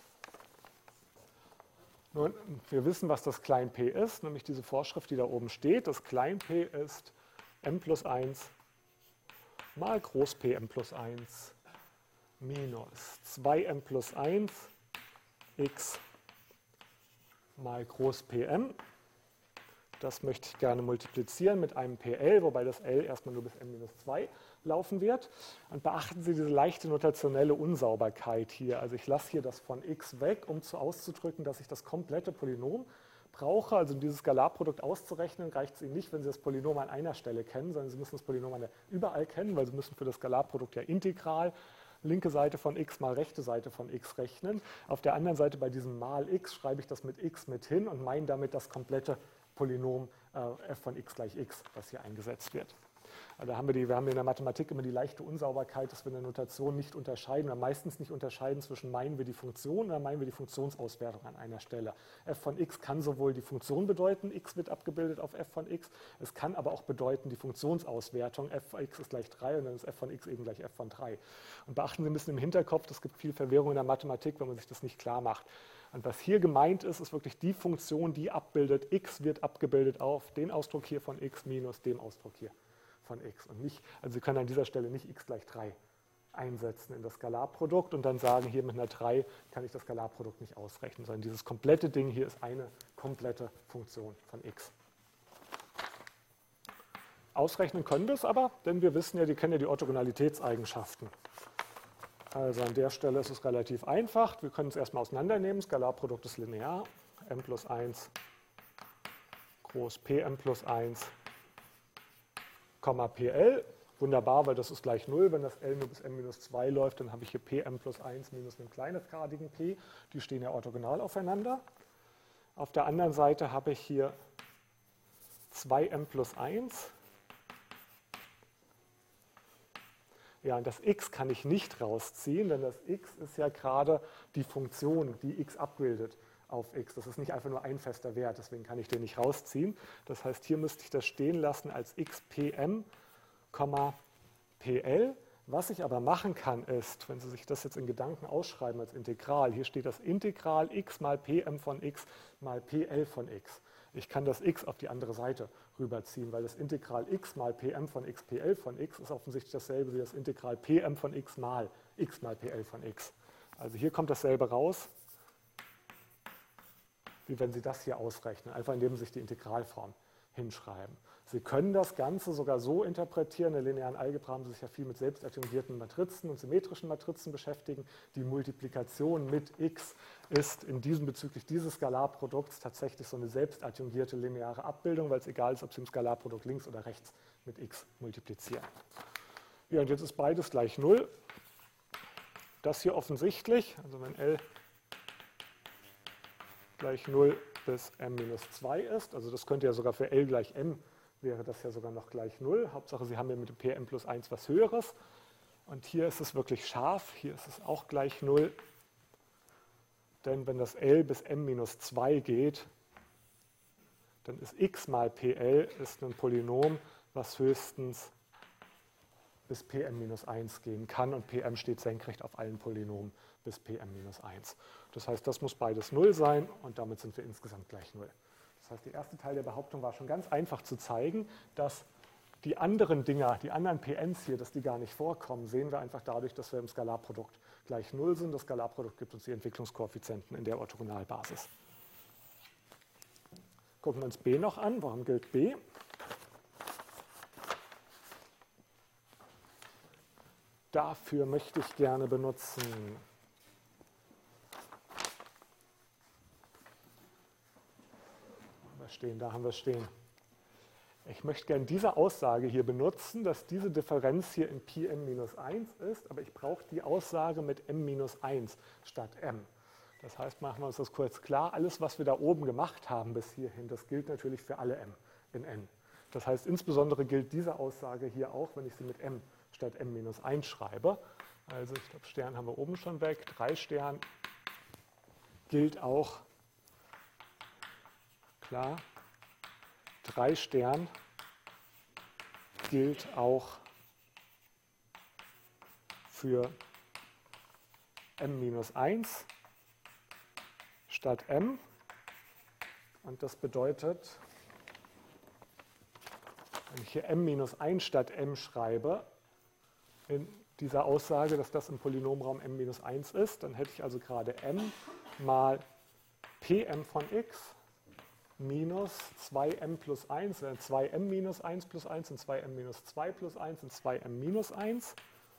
Nun, wir wissen, was das klein p ist, nämlich diese Vorschrift, die da oben steht. Das klein p ist m plus eins mal groß P m plus eins minus zwei m plus eins x mal groß Pm. Das möchte ich gerne multiplizieren mit einem P L, wobei das L erstmal nur bis m minus zwei laufen wird. Und beachten Sie diese leichte notationelle Unsauberkeit hier. Also ich lasse hier das von x weg, um zu auszudrücken, dass ich das komplette Polynom brauche. Also um dieses Skalarprodukt auszurechnen, reicht es Ihnen nicht, wenn Sie das Polynom an einer Stelle kennen, sondern Sie müssen das Polynom überall kennen, weil Sie müssen für das Skalarprodukt ja integral linke Seite von x mal rechte Seite von x rechnen. Auf der anderen Seite bei diesem mal x schreibe ich das mit x mit hin und meine damit das komplette Polynom äh, f von x gleich x, was hier eingesetzt wird. Also da haben wir, die, wir haben in der Mathematik immer die leichte Unsauberkeit, dass wir in der Notation nicht unterscheiden oder meistens nicht unterscheiden zwischen meinen wir die Funktion oder meinen wir die Funktionsauswertung an einer Stelle. F von x kann sowohl die Funktion bedeuten, x wird abgebildet auf f von x, es kann aber auch bedeuten die Funktionsauswertung, f von x ist gleich drei und dann ist f von x eben gleich f von drei. Und beachten Sie ein bisschen im Hinterkopf, es gibt viel Verwirrung in der Mathematik, wenn man sich das nicht klar macht. Und was hier gemeint ist, ist wirklich die Funktion, die abbildet, x wird abgebildet auf den Ausdruck hier von x minus dem Ausdruck hier von x. Und nicht, also Sie können an dieser Stelle nicht x gleich drei einsetzen in das Skalarprodukt und dann sagen, hier mit einer drei kann ich das Skalarprodukt nicht ausrechnen, sondern dieses komplette Ding hier ist eine komplette Funktion von x. Ausrechnen können wir es aber, denn wir wissen ja, die kennen ja die Orthogonalitätseigenschaften. Also an der Stelle ist es relativ einfach. Wir können es erstmal auseinandernehmen. Skalarprodukt ist linear. M plus eins groß Pm plus eins, Pl. Wunderbar, weil das ist gleich null. Wenn das L nur bis m minus zwei läuft, dann habe ich hier Pm plus eins minus einen kleingradigen p. Die stehen ja orthogonal aufeinander. Auf der anderen Seite habe ich hier zwei m plus eins. Ja, und das x kann ich nicht rausziehen, denn das x ist ja gerade die Funktion, die x abbildet auf x. Das ist nicht einfach nur ein fester Wert, deswegen kann ich den nicht rausziehen. Das heißt, hier müsste ich das stehen lassen als x Pm, Pl. Was ich aber machen kann, ist, wenn Sie sich das jetzt in Gedanken ausschreiben als Integral, hier steht das Integral x mal Pm von x mal Pl von x. Ich kann das x auf die andere Seite rüberziehen, weil das Integral x mal Pm von x Pl von x ist offensichtlich dasselbe wie das Integral Pm von x mal x mal Pl von x. Also hier kommt dasselbe raus, wie wenn Sie das hier ausrechnen, einfach indem Sie sich die Integralform hinschreiben. Sie können das Ganze sogar so interpretieren, in der linearen Algebra haben Sie sich ja viel mit selbstadjungierten Matrizen und symmetrischen Matrizen beschäftigen. Die Multiplikation mit x ist in diesem bezüglich dieses Skalarprodukts tatsächlich so eine selbstadjungierte lineare Abbildung, weil es egal ist, ob Sie im Skalarprodukt links oder rechts mit x multiplizieren. Ja, und jetzt ist beides gleich null. Das hier offensichtlich, also wenn L gleich null bis m minus zwei ist, also das könnte ja sogar für L gleich m, wäre das ja sogar noch gleich null. Hauptsache, Sie haben ja mit dem Pm plus eins was Höheres. Und hier ist es wirklich scharf, hier ist es auch gleich null. Denn wenn das L bis m minus zwei geht, dann ist x mal Pl ist ein Polynom, was höchstens bis Pm minus eins gehen kann. Und Pm steht senkrecht auf allen Polynomen bis Pm minus eins. Das heißt, das muss beides null sein und damit sind wir insgesamt gleich null. Das heißt, der erste Teil der Behauptung war schon ganz einfach zu zeigen, dass die anderen Dinger, die anderen Pns hier, dass die gar nicht vorkommen, sehen wir einfach dadurch, dass wir im Skalarprodukt gleich null sind. Das Skalarprodukt gibt uns die Entwicklungskoeffizienten in der Orthogonalbasis. Gucken wir uns B noch an. Warum gilt B? Dafür möchte ich gerne benutzen stehen, da haben wir es stehen. Ich möchte gerne diese Aussage hier benutzen, dass diese Differenz hier in Pm minus eins ist, aber ich brauche die Aussage mit m minus eins statt m. Das heißt, machen wir uns das kurz klar, alles, was wir da oben gemacht haben bis hierhin, das gilt natürlich für alle m in n. Das heißt, insbesondere gilt diese Aussage hier auch, wenn ich sie mit m statt m minus eins schreibe. Also ich glaube, Stern haben wir oben schon weg, drei Stern gilt auch, klar, drei Stern gilt auch für m minus eins statt m. Und das bedeutet, wenn ich hier m minus eins statt m schreibe, in dieser Aussage, dass das im Polynomraum m minus eins ist, dann hätte ich also gerade m mal Pm von x minus zwei m plus eins, äh, zwei m minus eins plus eins und zwei m minus zwei plus eins und zwei m minus eins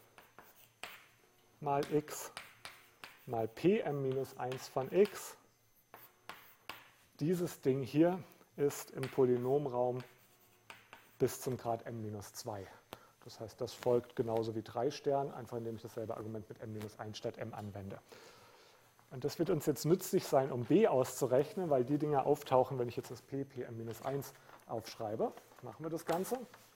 mal x mal Pm minus eins von x. Dieses Ding hier ist im Polynomraum bis zum Grad m minus zwei. Das heißt, das folgt genauso wie drei Stern, einfach indem ich dasselbe Argument mit m minus eins statt m anwende. Und das wird uns jetzt nützlich sein, um b auszurechnen, weil die Dinge auftauchen, wenn ich jetzt das p, Pm minus eins aufschreibe. Machen wir das Ganze.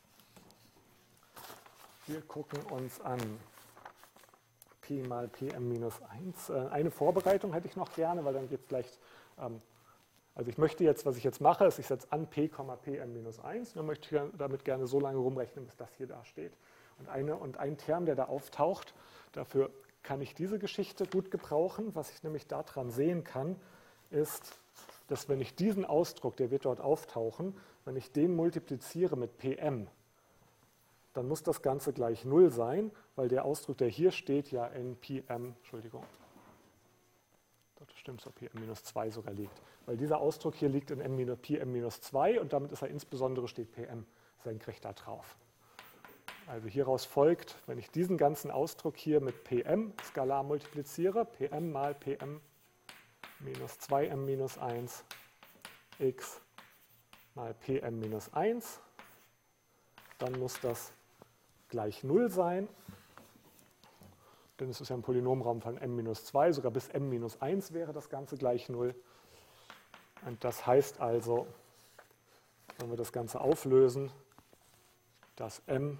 Wir gucken uns an p mal Pm minus eins. Eine Vorbereitung hätte ich noch gerne, weil dann geht es gleich. Ähm, also ich möchte jetzt, was ich jetzt mache, ist, ich setze an p, Pm minus eins. Dann möchte ich damit gerne so lange rumrechnen, bis das hier da steht. Und, eine, und ein Term, der da auftaucht, dafür kann ich diese Geschichte gut gebrauchen. Was ich nämlich daran sehen kann, ist, dass wenn ich diesen Ausdruck, der wird dort auftauchen, wenn ich den multipliziere mit Pm, dann muss das Ganze gleich null sein, weil der Ausdruck, der hier steht, ja in Pm, Entschuldigung, das stimmt, so Pm minus zwei sogar liegt. Weil dieser Ausdruck hier liegt in Pm minus zwei und damit ist er insbesondere, steht Pm senkrecht da drauf. Also hieraus folgt, wenn ich diesen ganzen Ausdruck hier mit Pm skalar multipliziere, Pm mal Pm minus zwei m minus eins x mal Pm minus eins, dann muss das gleich null sein. Denn es ist ja ein Polynomraum von m minus zwei, sogar bis m minus eins wäre das Ganze gleich null. Und das heißt also, wenn wir das Ganze auflösen, dass m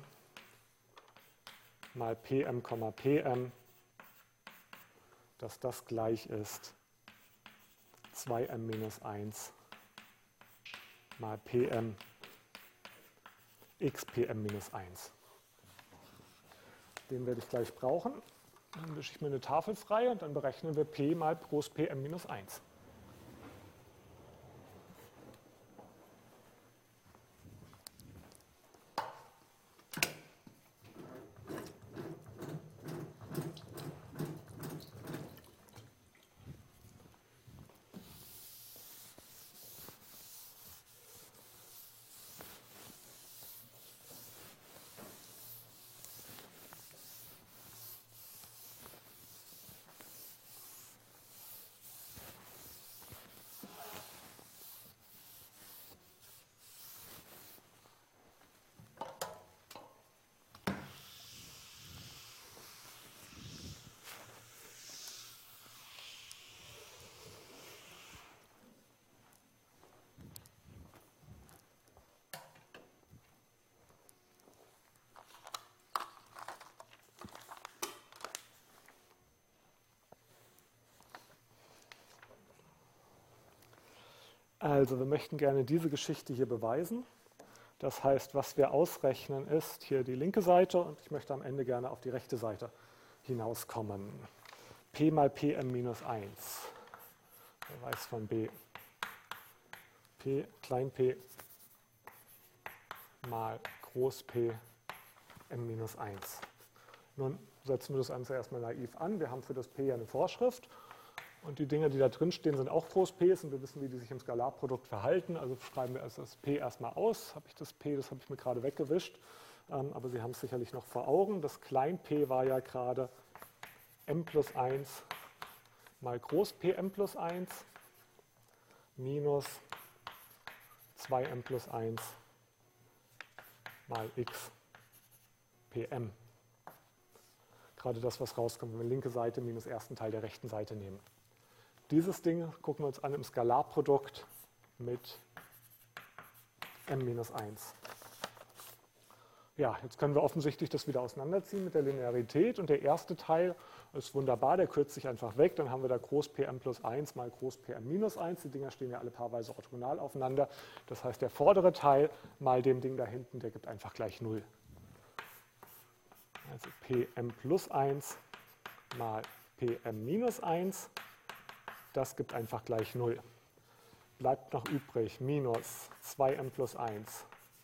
mal Pm, Pm, dass das gleich ist zwei m minus eins mal Pm x Pm minus eins. Den werde ich gleich brauchen. Dann wische ich mir eine Tafel frei und dann berechnen wir P mal groß Pm minus eins. Also wir möchten gerne diese Geschichte hier beweisen. Das heißt, was wir ausrechnen ist hier die linke Seite und ich möchte am Ende gerne auf die rechte Seite hinauskommen. P mal Pm minus eins. Beweis von B. P, klein p mal groß P m minus eins. Nun setzen wir das Ganze erstmal naiv an. Wir haben für das P ja eine Vorschrift. Und die Dinge, die da drin stehen, sind auch groß P's und wir wissen, wie die sich im Skalarprodukt verhalten. Also schreiben wir also das P erstmal aus. Habe ich das P, das habe ich mir gerade weggewischt. Ähm, aber Sie haben es sicherlich noch vor Augen. Das klein p war ja gerade m plus eins mal groß Pm plus eins minus zwei m plus eins mal x Pm. Gerade das, was rauskommt, wenn wir linke Seite minus ersten Teil der rechten Seite nehmen. Dieses Ding gucken wir uns an im Skalarprodukt mit m minus eins. Ja, jetzt können wir offensichtlich das wieder auseinanderziehen mit der Linearität. Und der erste Teil ist wunderbar, der kürzt sich einfach weg. Dann haben wir da groß Pm plus eins mal groß Pm minus eins. Die Dinger stehen ja alle paarweise orthogonal aufeinander. Das heißt, der vordere Teil mal dem Ding da hinten, der gibt einfach gleich null. Also Pm plus eins mal Pm minus eins, das gibt einfach gleich null. Bleibt noch übrig minus zwei m plus eins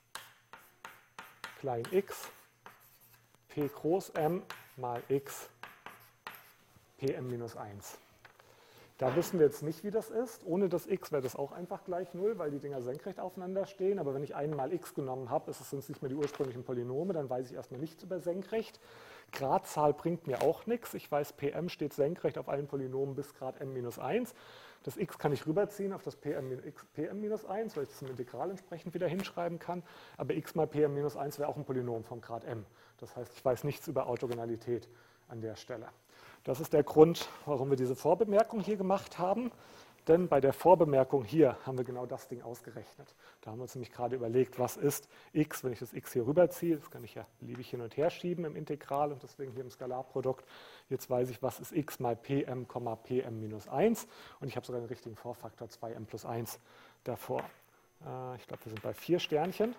klein x, P groß M mal x, Pm minus eins. Da wissen wir jetzt nicht, wie das ist. Ohne das x wäre das auch einfach gleich null, weil die Dinger senkrecht aufeinander stehen. Aber wenn ich einmal x genommen habe, ist es sonst nicht mehr die ursprünglichen Polynome, dann weiß ich erstmal nichts über senkrecht. Gradzahl bringt mir auch nichts. Ich weiß, Pm steht senkrecht auf allen Polynomen bis Grad m minus eins. Das x kann ich rüberziehen auf das Pm minus eins, weil ich das im Integral entsprechend wieder hinschreiben kann. Aber x mal Pm minus eins wäre auch ein Polynom vom Grad m. Das heißt, ich weiß nichts über Orthogonalität an der Stelle. Das ist der Grund, warum wir diese Vorbemerkung hier gemacht haben. Denn bei der Vorbemerkung hier haben wir genau das Ding ausgerechnet. Da haben wir uns nämlich gerade überlegt, was ist x, wenn ich das x hier rüberziehe. Das kann ich ja beliebig hin und her schieben im Integral und deswegen hier im Skalarprodukt. Jetzt weiß ich, was ist x mal Pm, Pm minus eins. Und ich habe sogar den richtigen Vorfaktor zwei m plus eins davor. Ich glaube, wir sind bei vier Sternchen.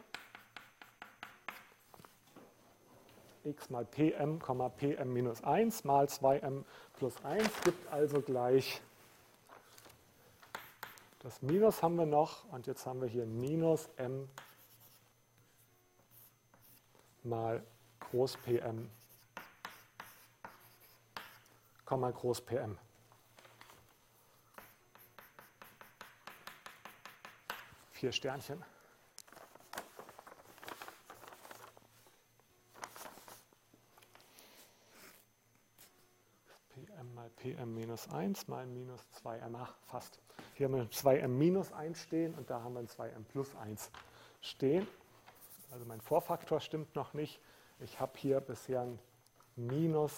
X mal Pm, Pm minus eins mal zwei m plus eins gibt also gleich, das Minus haben wir noch und jetzt haben wir hier minus m mal groß Pm, groß Pm. Vier Sternchen. Mal Pm minus eins mal minus zwei m, ach, fast. Hier haben wir zwei m minus eins stehen und da haben wir ein zwei m plus eins stehen. Also mein Vorfaktor stimmt noch nicht. Ich habe hier bisher ein minus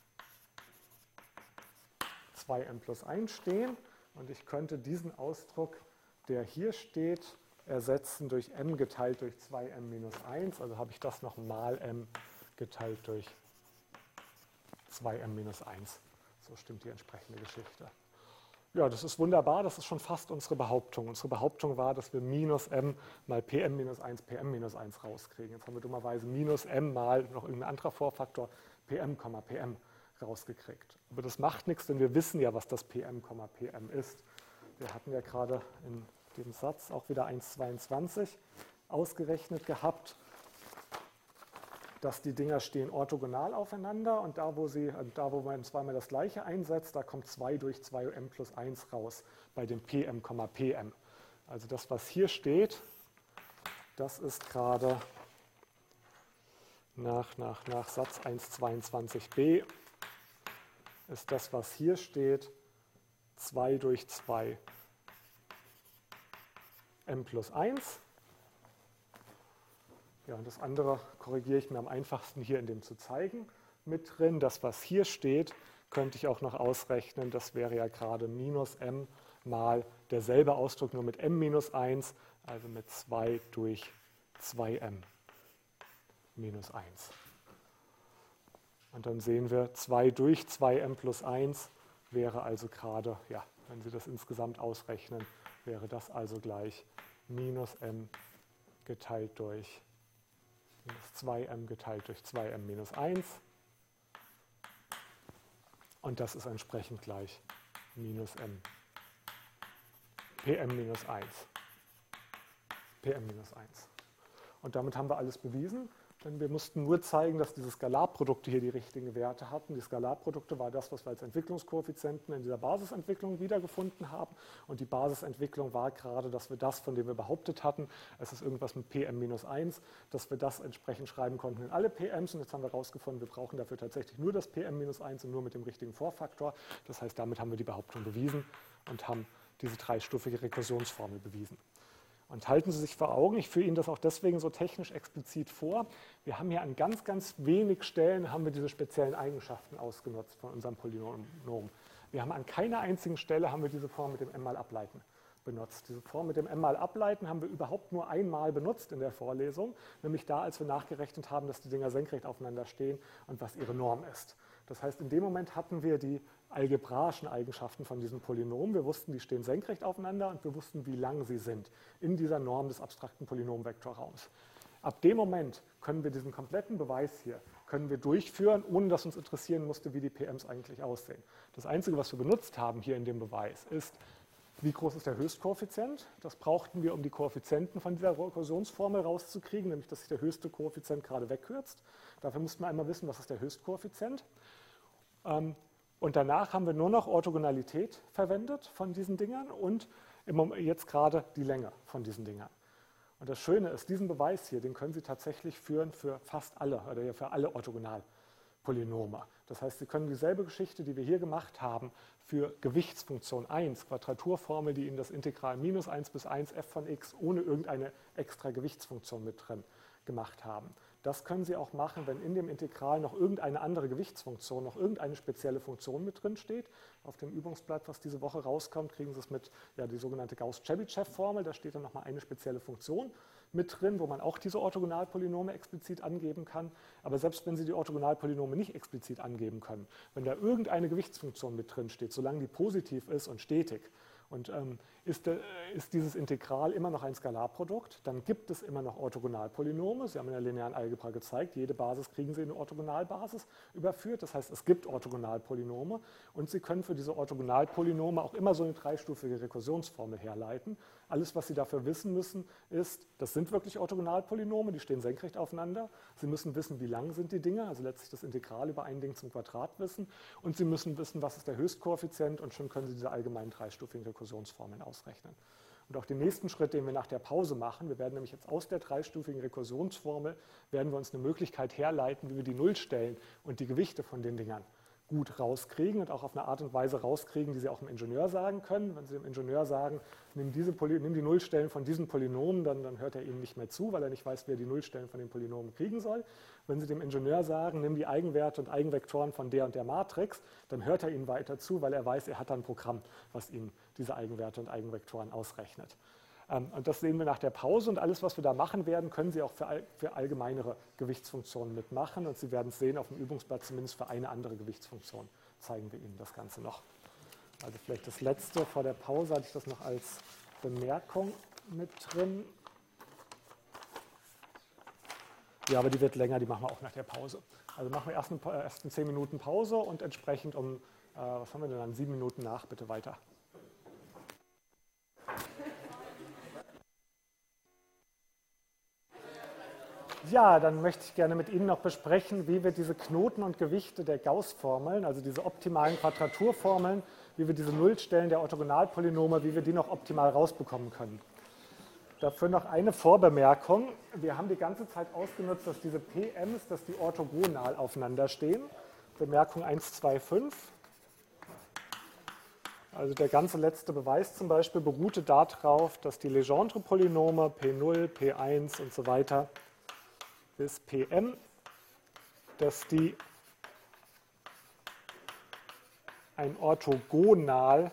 zwei m plus eins stehen und ich könnte diesen Ausdruck, der hier steht, ersetzen durch m geteilt durch zwei m minus eins. Also habe ich das noch mal m geteilt durch zwei m minus eins. So stimmt die entsprechende Geschichte. Ja, das ist wunderbar, das ist schon fast unsere Behauptung. Unsere Behauptung war, dass wir minus m mal Pm minus eins, Pm minus eins rauskriegen. Jetzt haben wir dummerweise minus m mal noch irgendein anderer Vorfaktor Pm, Pm rausgekriegt. Aber das macht nichts, denn wir wissen ja, was das Pm, Pm ist. Wir hatten ja gerade in dem Satz auch wieder eins Komma zweiundzwanzig ausgerechnet gehabt, dass die Dinger stehen orthogonal aufeinander und da, wo, sie, da, wo man zweimal das gleiche einsetzt, da kommt zwei durch zwei m plus eins raus bei dem Pm, Pm. Also das, was hier steht, das ist gerade nach, nach, nach Satz eins Komma zweiundzwanzig b, ist das, was hier steht, zwei durch zwei m plus eins. Ja, und das andere korrigiere ich mir am einfachsten hier in dem zu zeigen mit drin. Das, was hier steht, könnte ich auch noch ausrechnen. Das wäre ja gerade minus m mal derselbe Ausdruck, nur mit m minus eins, also mit zwei durch zwei m minus eins. Und dann sehen wir, zwei durch zwei m plus eins wäre also gerade, ja, wenn Sie das insgesamt ausrechnen, wäre das also gleich minus m geteilt durch minus zwei m geteilt durch zwei m minus eins. Und das ist entsprechend gleich minus m Pm minus eins. Pm minus eins. Und damit haben wir alles bewiesen. Denn wir mussten nur zeigen, dass diese Skalarprodukte hier die richtigen Werte hatten. Die Skalarprodukte war das, was wir als Entwicklungskoeffizienten in dieser Basisentwicklung wiedergefunden haben. Und die Basisentwicklung war gerade, dass wir das, von dem wir behauptet hatten, es ist irgendwas mit Pm minus eins, dass wir das entsprechend schreiben konnten in alle P Ms. Und jetzt haben wir herausgefunden, wir brauchen dafür tatsächlich nur das Pm minus eins und nur mit dem richtigen Vorfaktor. Das heißt, damit haben wir die Behauptung bewiesen und haben diese dreistufige Rekursionsformel bewiesen. Und halten Sie sich vor Augen, ich führe Ihnen das auch deswegen so technisch explizit vor, wir haben hier an ganz, ganz wenig Stellen haben wir diese speziellen Eigenschaften ausgenutzt von unserem Polynom. Wir haben an keiner einzigen Stelle haben wir diese Form mit dem m mal ableiten benutzt. Diese Form mit dem m mal ableiten haben wir überhaupt nur einmal benutzt in der Vorlesung, nämlich da, als wir nachgerechnet haben, dass die Dinger senkrecht aufeinander stehen und was ihre Norm ist. Das heißt, in dem Moment hatten wir die algebraischen Eigenschaften von diesem Polynom. Wir wussten, die stehen senkrecht aufeinander und wir wussten, wie lang sie sind in dieser Norm des abstrakten Polynomvektorraums. Ab dem Moment können wir diesen kompletten Beweis hier, können wir durchführen, ohne dass uns interessieren musste, wie die P Ms eigentlich aussehen. Das Einzige, was wir benutzt haben hier in dem Beweis, ist, wie groß ist der Höchstkoeffizient. Das brauchten wir, um die Koeffizienten von dieser Rekursionsformel rauszukriegen, nämlich dass sich der höchste Koeffizient gerade wegkürzt. Dafür mussten wir einmal wissen, was ist der Höchstkoeffizient. Und danach haben wir nur noch Orthogonalität verwendet von diesen Dingern und jetzt gerade die Länge von diesen Dingern. Und das Schöne ist, diesen Beweis hier, den können Sie tatsächlich führen für fast alle oder für alle Orthogonalpolynome. Das heißt, Sie können dieselbe Geschichte, die wir hier gemacht haben, für Gewichtsfunktion eins, Quadraturformel, die Ihnen das Integral minus eins bis eins f von x ohne irgendeine extra Gewichtsfunktion mit drin gemacht haben. Das können Sie auch machen, wenn in dem Integral noch irgendeine andere Gewichtsfunktion, noch irgendeine spezielle Funktion mit drin steht. Auf dem Übungsblatt, was diese Woche rauskommt, kriegen Sie es mit ja, die sogenannte Gauß-Chebyshev-Formel. Da steht dann nochmal eine spezielle Funktion mit drin, wo man auch diese Orthogonalpolynome explizit angeben kann. Aber selbst wenn Sie die Orthogonalpolynome nicht explizit angeben können, wenn da irgendeine Gewichtsfunktion mit drin steht, solange die positiv ist und stetig, und ähm, ist, äh, ist dieses Integral immer noch ein Skalarprodukt, dann gibt es immer noch Orthogonalpolynome. Sie haben in der linearen Algebra gezeigt, jede Basis kriegen Sie in eine Orthogonalbasis überführt. Das heißt, es gibt Orthogonalpolynome und Sie können für diese Orthogonalpolynome auch immer so eine dreistufige Rekursionsformel herleiten. Alles, was Sie dafür wissen müssen, ist, das sind wirklich Orthogonalpolynome, die stehen senkrecht aufeinander. Sie müssen wissen, wie lang sind die Dinge, also letztlich das Integral über ein Ding zum Quadrat wissen. Und Sie müssen wissen, was ist der Höchstkoeffizient und schon können Sie diese allgemeinen dreistufigen Rekursionsformeln ausrechnen. Und auch den nächsten Schritt, den wir nach der Pause machen, wir werden nämlich jetzt aus der dreistufigen Rekursionsformel, werden wir uns eine Möglichkeit herleiten, wie wir die Nullstellen und die Gewichte von den Dingern gut rauskriegen und auch auf eine Art und Weise rauskriegen, die Sie auch dem Ingenieur sagen können. Wenn Sie dem Ingenieur sagen, nimm, diese Poly nimm die Nullstellen von diesen Polynomen, dann, dann hört er Ihnen nicht mehr zu, weil er nicht weiß, wie er die Nullstellen von den Polynomen kriegen soll. Wenn Sie dem Ingenieur sagen, nimm die Eigenwerte und Eigenvektoren von der und der Matrix, dann hört er Ihnen weiter zu, weil er weiß, er hat da ein Programm, was ihm diese Eigenwerte und Eigenvektoren ausrechnet. Und das sehen wir nach der Pause und alles, was wir da machen werden, können Sie auch für, all, für allgemeinere Gewichtsfunktionen mitmachen und Sie werden es sehen auf dem Übungsblatt, zumindest für eine andere Gewichtsfunktion zeigen wir Ihnen das Ganze noch. Also vielleicht das letzte vor der Pause hatte ich das noch als Bemerkung mit drin. Ja, aber die wird länger, die machen wir auch nach der Pause. Also machen wir erst, eine, erst eine zehn Minuten Pause und entsprechend um, äh, was haben wir denn dann, sieben Minuten nach, bitte weiter. Ja, dann möchte ich gerne mit Ihnen noch besprechen, wie wir diese Knoten und Gewichte der Gauß-Formeln, also diese optimalen Quadraturformeln, wie wir diese Nullstellen der Orthogonalpolynome, wie wir die noch optimal rausbekommen können. Dafür noch eine Vorbemerkung. Wir haben die ganze Zeit ausgenutzt, dass diese P Ms, dass die orthogonal aufeinander stehen. Bemerkung eins, zwei, fünf. Also der ganze letzte Beweis zum Beispiel beruhte darauf, dass die Legendre-Polynome P null, P eins und so weiter bis Pm, dass die ein orthogonal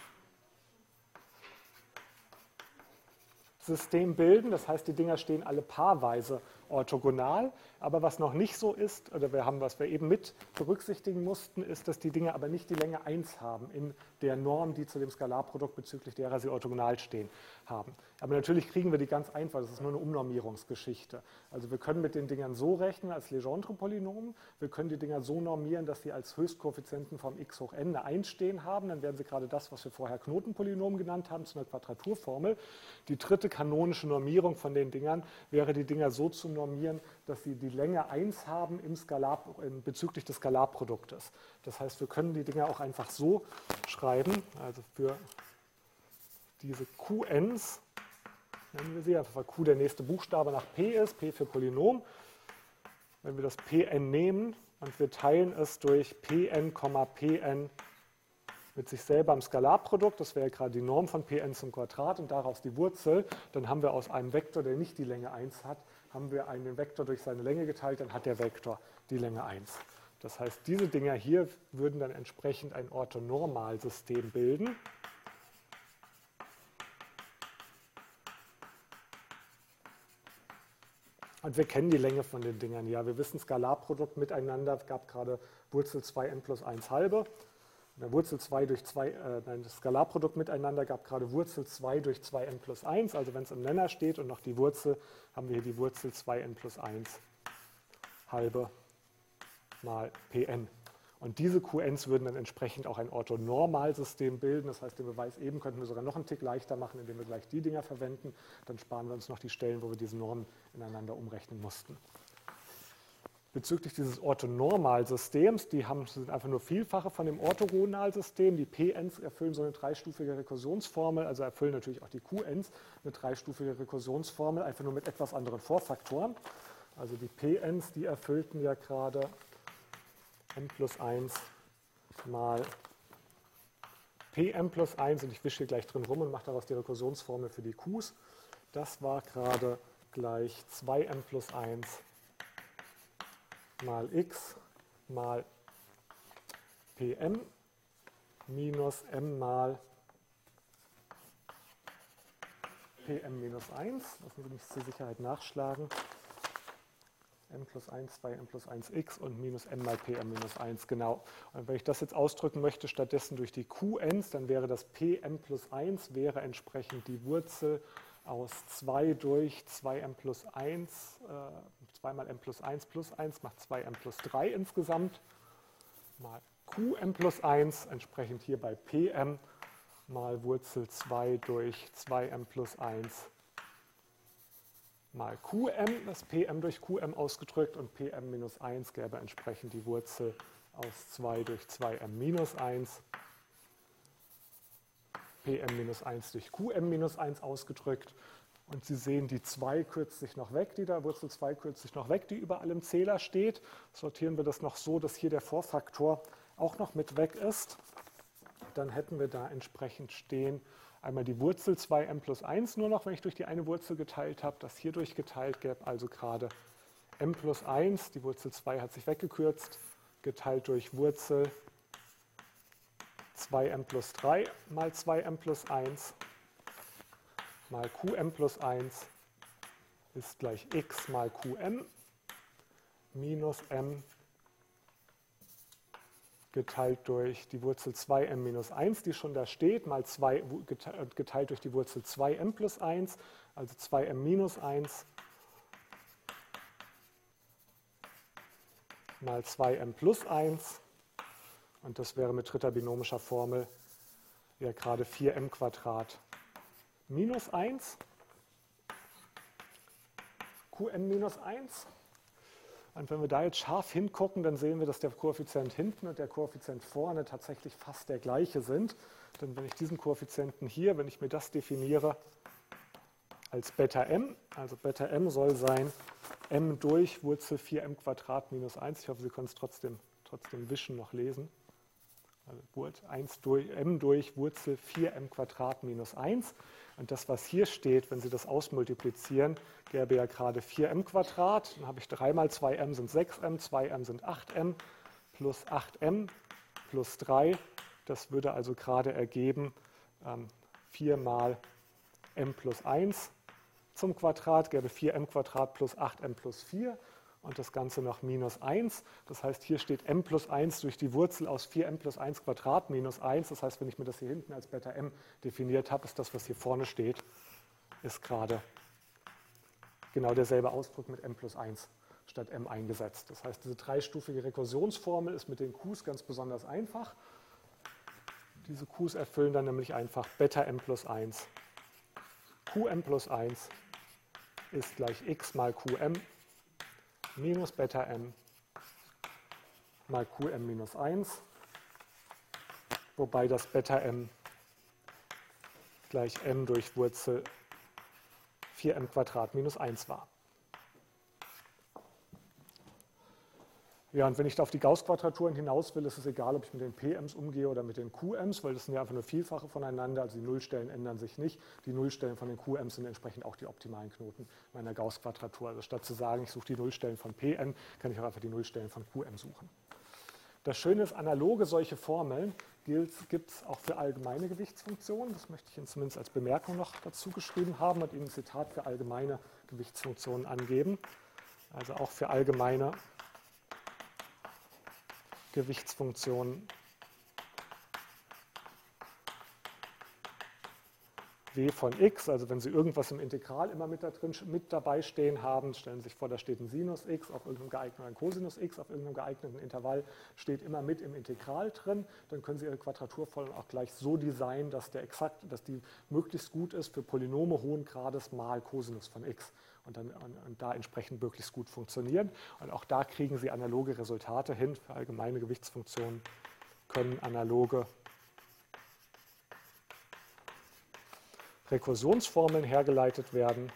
System bilden. Das heißt, die Dinger stehen alle paarweise orthogonal. Aber was noch nicht so ist, oder wir haben, was wir eben mit berücksichtigen mussten, ist, dass die Dinge aber nicht die Länge eins haben in der Norm, die zu dem Skalarprodukt bezüglich derer sie orthogonal stehen, haben. Aber natürlich kriegen wir die ganz einfach, das ist nur eine Umnormierungsgeschichte. Also wir können mit den Dingern so rechnen als Legendre-Polynomen, wir können die Dinger so normieren, dass sie als Höchstkoeffizienten vom x hoch n eine eins stehen haben, dann werden sie gerade das, was wir vorher Knotenpolynom genannt haben, zu einer Quadraturformel. Die dritte kanonische Normierung von den Dingern wäre, die Dinger so zu normieren, dass sie die Länge eins haben im Skalar, bezüglich des Skalarproduktes. Das heißt, wir können die Dinger auch einfach so schreiben, also für diese Q Ns, nennen wir sie, einfach weil Q der nächste Buchstabe nach P ist, P für Polynom. Wenn wir das Pn nehmen und wir teilen es durch Pn, Pn mit sich selber im Skalarprodukt, das wäre gerade die Norm von Pn zum Quadrat und daraus die Wurzel, dann haben wir aus einem Vektor, der nicht die Länge eins hat, haben wir einen Vektor durch seine Länge geteilt, dann hat der Vektor die Länge eins. Das heißt, diese Dinger hier würden dann entsprechend ein Orthonormalsystem bilden. Und wir kennen die Länge von den Dingern. Ja, wir wissen, Skalarprodukt miteinander gab gerade Wurzel zwei n plus eins halbe. Der Wurzel zwei durch zwei, äh, nein, das Skalarprodukt miteinander gab gerade Wurzel zwei durch zwei n plus eins. Also wenn es im Nenner steht und noch die Wurzel, haben wir hier die Wurzel zwei n plus eins halbe mal Pn. Und diese Qn's würden dann entsprechend auch ein Orthonormalsystem bilden. Das heißt, den Beweis eben könnten wir sogar noch einen Tick leichter machen, indem wir gleich die Dinger verwenden. Dann sparen wir uns noch die Stellen, wo wir diese Normen ineinander umrechnen mussten. Bezüglich dieses Orthonormalsystems, die haben, sind einfach nur Vielfache von dem Orthogonalsystem. Die Pn's erfüllen so eine dreistufige Rekursionsformel, also erfüllen natürlich auch die Qn's eine dreistufige Rekursionsformel, einfach nur mit etwas anderen Vorfaktoren. Also die Pn's, die erfüllten ja gerade n plus eins mal Pm plus eins, und ich wische hier gleich drin rum und mache daraus die Rekursionsformel für die Q's. Das war gerade gleich zwei m plus eins mal x mal Pm minus m mal Pm minus eins. Lassen Sie mich zur Sicherheit nachschlagen. m plus eins, zwei m plus eins x und minus m mal Pm minus eins, genau. Und wenn ich das jetzt ausdrücken möchte, stattdessen durch die Qn's, dann wäre das Pm plus eins wäre entsprechend die Wurzel aus zwei durch zwei m plus eins, äh, zwei mal m plus eins plus eins macht zwei m plus drei insgesamt, mal Qm plus eins, entsprechend hier bei Pm, mal Wurzel zwei durch zwei m plus eins mal Qm, das Pm durch Qm ausgedrückt, und Pm minus eins gäbe entsprechend die Wurzel aus zwei durch zwei m minus eins, Pm minus eins durch Qm minus eins ausgedrückt. Und Sie sehen, die zwei kürzt sich noch weg, die da, Wurzel zwei kürzt sich noch weg, die überall im Zähler steht. Sortieren wir das noch so, dass hier der Vorfaktor auch noch mit weg ist. Dann hätten wir da entsprechend stehen einmal die Wurzel zwei m plus eins nur noch, wenn ich durch die eine Wurzel geteilt habe. Das hier durchgeteilt gäbe also gerade m plus eins, die Wurzel zwei hat sich weggekürzt, geteilt durch Wurzel zwei m plus drei mal zwei m plus eins mal Qm plus eins ist gleich x mal Qm minus m geteilt durch die Wurzel zwei m minus eins, die schon da steht, mal zwei, geteilt durch die Wurzel zwei m plus eins, also zwei m minus eins mal zwei m plus eins. Und das wäre mit dritter binomischer Formel ja gerade vier m Quadrat minus eins, Qm minus eins. Und wenn wir da jetzt scharf hingucken, dann sehen wir, dass der Koeffizient hinten und der Koeffizient vorne tatsächlich fast der gleiche sind. Denn wenn ich diesen Koeffizienten hier, wenn ich mir das definiere als Beta m, also Beta m soll sein m durch Wurzel vier m Quadrat minus eins. Ich hoffe, Sie können es trotzdem, trotzdem wischen noch lesen. Also eins durch, m durch Wurzel vier m Quadrat minus eins. Und das, was hier steht, wenn Sie das ausmultiplizieren, gäbe ja gerade vier m Quadrat. Dann habe ich drei mal zwei m sind sechs m, zwei m sind acht m, plus acht m plus drei. Das würde also gerade ergeben ähm, vier mal m plus eins zum Quadrat, gäbe vier m Quadrat plus acht m plus vier. Und das Ganze noch minus eins. Das heißt, hier steht m plus eins durch die Wurzel aus vier m plus eins Quadrat minus eins. Das heißt, wenn ich mir das hier hinten als Beta m definiert habe, ist das, was hier vorne steht, ist gerade genau derselbe Ausdruck mit m plus eins statt m eingesetzt. Das heißt, diese dreistufige Rekursionsformel ist mit den Q's ganz besonders einfach. Diese Q's erfüllen dann nämlich einfach Beta m plus eins. Qm plus eins ist gleich x mal Qm minus Beta m mal Qm minus eins, wobei das Beta m gleich m durch Wurzel vier m Quadrat minus eins war. Ja, und wenn ich da auf die Gauß-Quadraturen hinaus will, ist es egal, ob ich mit den Pms umgehe oder mit den Qms, weil das sind ja einfach nur Vielfache voneinander, also die Nullstellen ändern sich nicht. Die Nullstellen von den Qms sind entsprechend auch die optimalen Knoten meiner Gauß-Quadratur. Also statt zu sagen, ich suche die Nullstellen von Pn, kann ich auch einfach die Nullstellen von Qm suchen. Das Schöne ist, analoge solche Formeln gibt es auch für allgemeine Gewichtsfunktionen. Das möchte ich Ihnen zumindest als Bemerkung noch dazu geschrieben haben und Ihnen ein Zitat für allgemeine Gewichtsfunktionen angeben. Also auch für allgemeine Gewichtsfunktionen w von x, also wenn Sie irgendwas im Integral immer mit, da drin, mit dabei stehen haben, stellen Sie sich vor, da steht ein Sinus x auf irgendeinem geeigneten, ein Cosinus x auf irgendeinem geeigneten Intervall, steht immer mit im Integral drin, dann können Sie Ihre Quadraturformel auch gleich so designen, dass, der exakt, dass die möglichst gut ist für Polynome hohen Grades mal Cosinus von x und dann und, und da entsprechend möglichst gut funktionieren. Und auch da kriegen Sie analoge Resultate hin. Für allgemeine Gewichtsfunktionen können analoge Rekursionsformeln hergeleitet werden.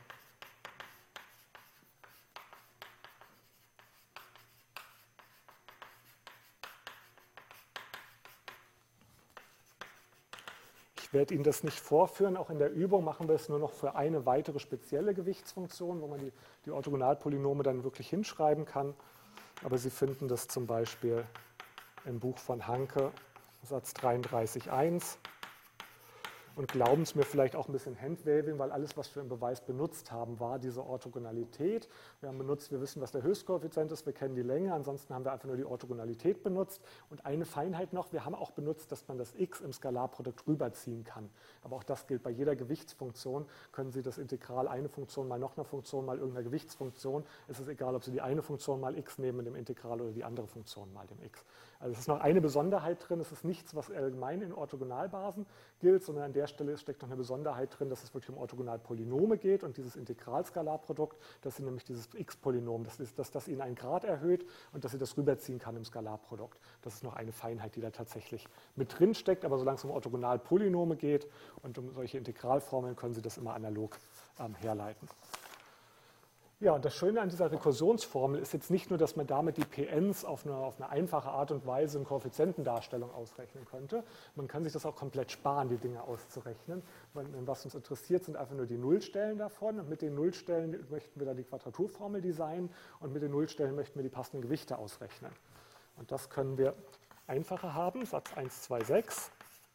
Ich werde Ihnen das nicht vorführen, auch in der Übung machen wir es nur noch für eine weitere spezielle Gewichtsfunktion, wo man die, die Orthogonalpolynome dann wirklich hinschreiben kann. Aber Sie finden das zum Beispiel im Buch von Hanke, Satz dreiunddreißig Punkt eins. Und glauben es mir vielleicht auch ein bisschen Handwaving, weil alles, was wir im Beweis benutzt haben, war diese Orthogonalität. Wir haben benutzt, wir wissen, was der Höchstkoeffizient ist, wir kennen die Länge, ansonsten haben wir einfach nur die Orthogonalität benutzt. Und eine Feinheit noch, wir haben auch benutzt, dass man das x im Skalarprodukt rüberziehen kann. Aber auch das gilt bei jeder Gewichtsfunktion, können Sie das Integral eine Funktion mal noch eine Funktion mal irgendeiner Gewichtsfunktion. Es ist egal, ob Sie die eine Funktion mal x nehmen mit dem Integral oder die andere Funktion mal dem x. Also es ist noch eine Besonderheit drin, es ist nichts, was allgemein in Orthogonalbasen gilt, sondern an der Stelle steckt noch eine Besonderheit drin, dass es wirklich um Orthogonalpolynome geht und dieses Integralskalarprodukt, dass Sie nämlich dieses x-Polynom, das ist, dass das Ihnen einen Grad erhöht und dass Sie das rüberziehen kann im Skalarprodukt. Das ist noch eine Feinheit, die da tatsächlich mit drin steckt, aber solange es um Orthogonalpolynome geht und um solche Integralformeln, können Sie das immer analog ähm, herleiten. Ja, und das Schöne an dieser Rekursionsformel ist jetzt nicht nur, dass man damit die P Ns auf eine, auf eine einfache Art und Weise in Koeffizientendarstellung ausrechnen könnte. Man kann sich das auch komplett sparen, die Dinge auszurechnen. Was uns interessiert, sind einfach nur die Nullstellen davon. Und mit den Nullstellen möchten wir dann die Quadraturformel designen und mit den Nullstellen möchten wir die passenden Gewichte ausrechnen. Und das können wir einfacher haben, Satz eins, zwei, sechs.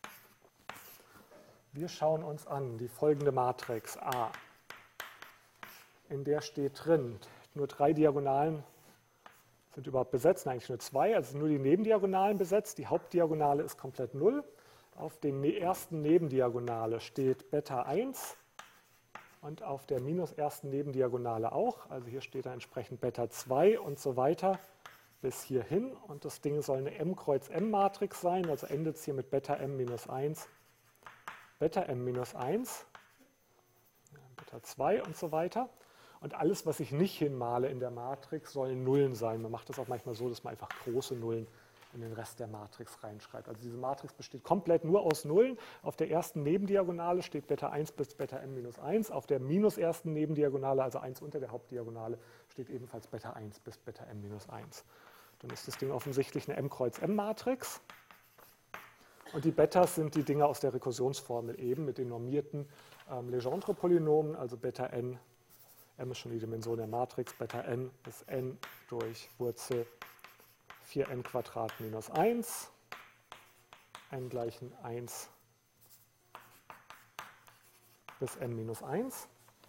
Wir schauen uns an die folgende Matrix A. In der steht drin, nur drei Diagonalen sind überhaupt besetzt, nein, eigentlich nur zwei, also nur die Nebendiagonalen besetzt, die Hauptdiagonale ist komplett null. Auf der ersten Nebendiagonale steht Beta eins und auf der minus ersten Nebendiagonale auch, also hier steht dann entsprechend Beta zwei und so weiter bis hierhin und das Ding soll eine M Kreuz M Matrix sein, also endet es hier mit Beta M minus eins, Beta M minus eins, Beta zwei und so weiter. Und alles, was ich nicht hinmale in der Matrix, sollen Nullen sein. Man macht das auch manchmal so, dass man einfach große Nullen in den Rest der Matrix reinschreibt. Also diese Matrix besteht komplett nur aus Nullen. Auf der ersten Nebendiagonale steht Beta eins bis Beta M minus eins. Auf der minus ersten Nebendiagonale, also eins unter der Hauptdiagonale, steht ebenfalls Beta eins bis Beta M minus eins. Dann ist das Ding offensichtlich eine M Kreuz M Matrix. Und die Betas sind die Dinge aus der Rekursionsformel eben mit den normierten ähm, Legendre-Polynomen, also Beta n. M ist schon die Dimension der Matrix, Beta n ist n durch Wurzel vier n Quadrat minus eins, n gleichen eins bis n minus eins.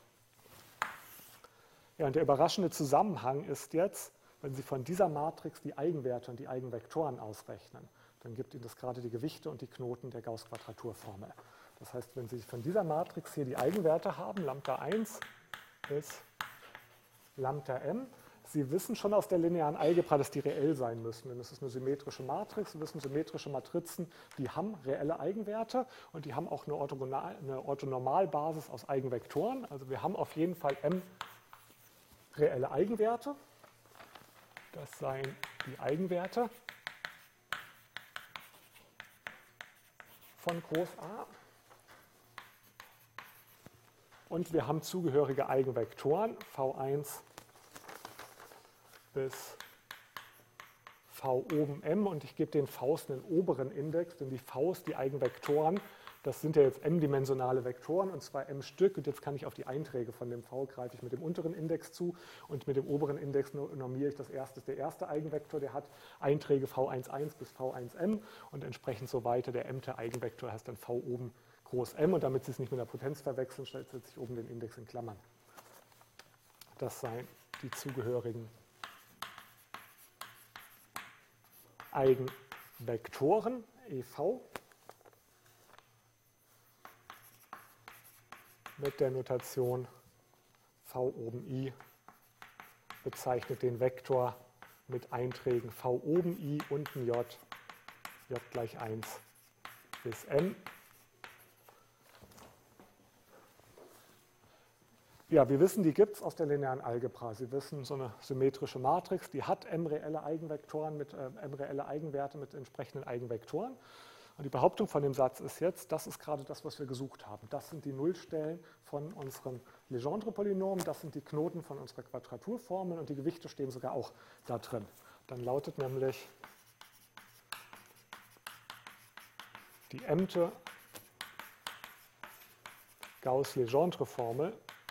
Ja, und der überraschende Zusammenhang ist jetzt, wenn Sie von dieser Matrix die Eigenwerte und die Eigenvektoren ausrechnen, dann gibt Ihnen das gerade die Gewichte und die Knoten der Gauß-Quadraturformel. Das heißt, wenn Sie von dieser Matrix hier die Eigenwerte haben, Lambda eins ist Lambda m. Sie wissen schon aus der linearen Algebra, dass die reell sein müssen, denn es ist eine symmetrische Matrix. Sie wissen, symmetrische Matrizen, die haben reelle Eigenwerte und die haben auch eine, Orthogonal, eine Orthonormalbasis aus Eigenvektoren. Also wir haben auf jeden Fall m reelle Eigenwerte. Das seien die Eigenwerte von Groß A. Und wir haben zugehörige Eigenvektoren, V eins bis V oben m. Und ich gebe den V's einen oberen Index, denn die V's, die Eigenvektoren, das sind ja jetzt m-dimensionale Vektoren, und zwar m Stück. Und jetzt kann ich auf die Einträge von dem V greife ich mit dem unteren Index zu. Und mit dem oberen Index normiere ich das erste, der erste Eigenvektor, der hat Einträge V eins eins bis V eins m. Und entsprechend so weiter. Der mte Eigenvektor heißt dann V oben Groß M, und damit Sie es nicht mit der Potenz verwechseln, setze ich oben den Index in Klammern. Das seien die zugehörigen Eigenvektoren, E V. mit der Notation V oben i bezeichnet den Vektor mit Einträgen V oben i, unten j, j gleich eins bis n. Ja, wir wissen, die gibt es aus der linearen Algebra. Sie wissen, so eine symmetrische Matrix, die hat m reelle Eigenvektoren mit äh, m reelle Eigenwerte mit entsprechenden Eigenvektoren. Und die Behauptung von dem Satz ist jetzt, das ist gerade das, was wir gesucht haben. Das sind die Nullstellen von unserem Legendre-Polynom, das sind die Knoten von unserer Quadraturformel und die Gewichte stehen sogar auch da drin. Dann lautet nämlich die m-te Gauss-Legendre-Formel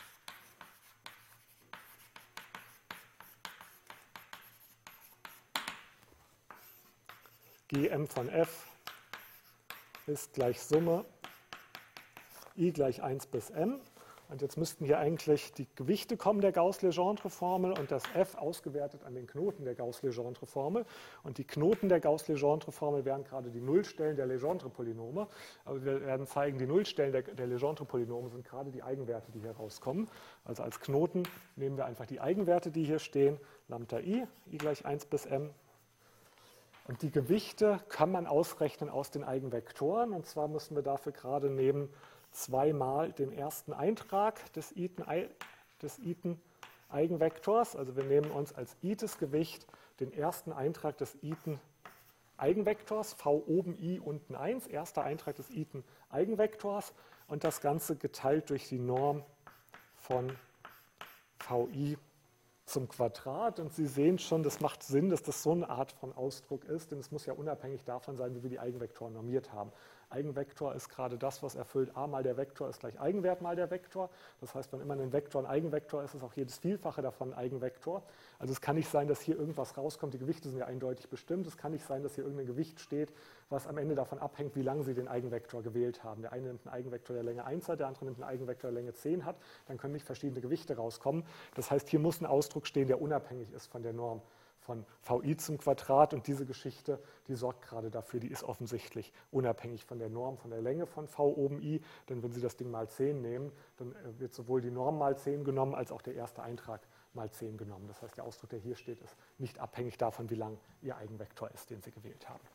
Gm von f ist gleich Summe i gleich eins bis m. Und jetzt müssten hier eigentlich die Gewichte kommen der Gauss-Legendre-Formel und das f ausgewertet an den Knoten der Gauss-Legendre-Formel. Und die Knoten der Gauss-Legendre-Formel wären gerade die Nullstellen der Legendre-Polynome. Aber wir werden zeigen, die Nullstellen der, der Legendre-Polynome sind gerade die Eigenwerte, die hier rauskommen. Also als Knoten nehmen wir einfach die Eigenwerte, die hier stehen, Lambda i, i gleich eins bis m. Und die Gewichte kann man ausrechnen aus den Eigenvektoren. Und zwar müssen wir dafür gerade nehmen zweimal den ersten Eintrag des iten, des iten Eigenvektors. Also wir nehmen uns als ites Gewicht den ersten Eintrag des iten Eigenvektors, v oben i, unten eins, erster Eintrag des iten Eigenvektors. Und das Ganze geteilt durch die Norm von vi zum Quadrat. Und Sie sehen schon, das macht Sinn, dass das so eine Art von Ausdruck ist, denn es muss ja unabhängig davon sein, wie wir die Eigenvektoren normiert haben. Eigenvektor ist gerade das, was erfüllt, a mal der Vektor ist gleich Eigenwert mal der Vektor. Das heißt, wenn immer ein Vektor ein Eigenvektor ist, ist auch jedes Vielfache davon ein Eigenvektor. Also es kann nicht sein, dass hier irgendwas rauskommt, die Gewichte sind ja eindeutig bestimmt. Es kann nicht sein, dass hier irgendein Gewicht steht, was am Ende davon abhängt, wie lange Sie den Eigenvektor gewählt haben. Der eine nimmt einen Eigenvektor, der Länge eins hat, der andere nimmt einen Eigenvektor, der Länge zehn hat. Dann können nicht verschiedene Gewichte rauskommen. Das heißt, hier muss ein Ausdruck stehen, der unabhängig ist von der Norm von vi zum Quadrat, und diese Geschichte, die sorgt gerade dafür, die ist offensichtlich unabhängig von der Norm, von der Länge von v oben i, denn wenn Sie das Ding mal zehn nehmen, dann wird sowohl die Norm mal zehn genommen, als auch der erste Eintrag mal zehn genommen. Das heißt, der Ausdruck, der hier steht, ist nicht abhängig davon, wie lang Ihr Eigenvektor ist, den Sie gewählt haben.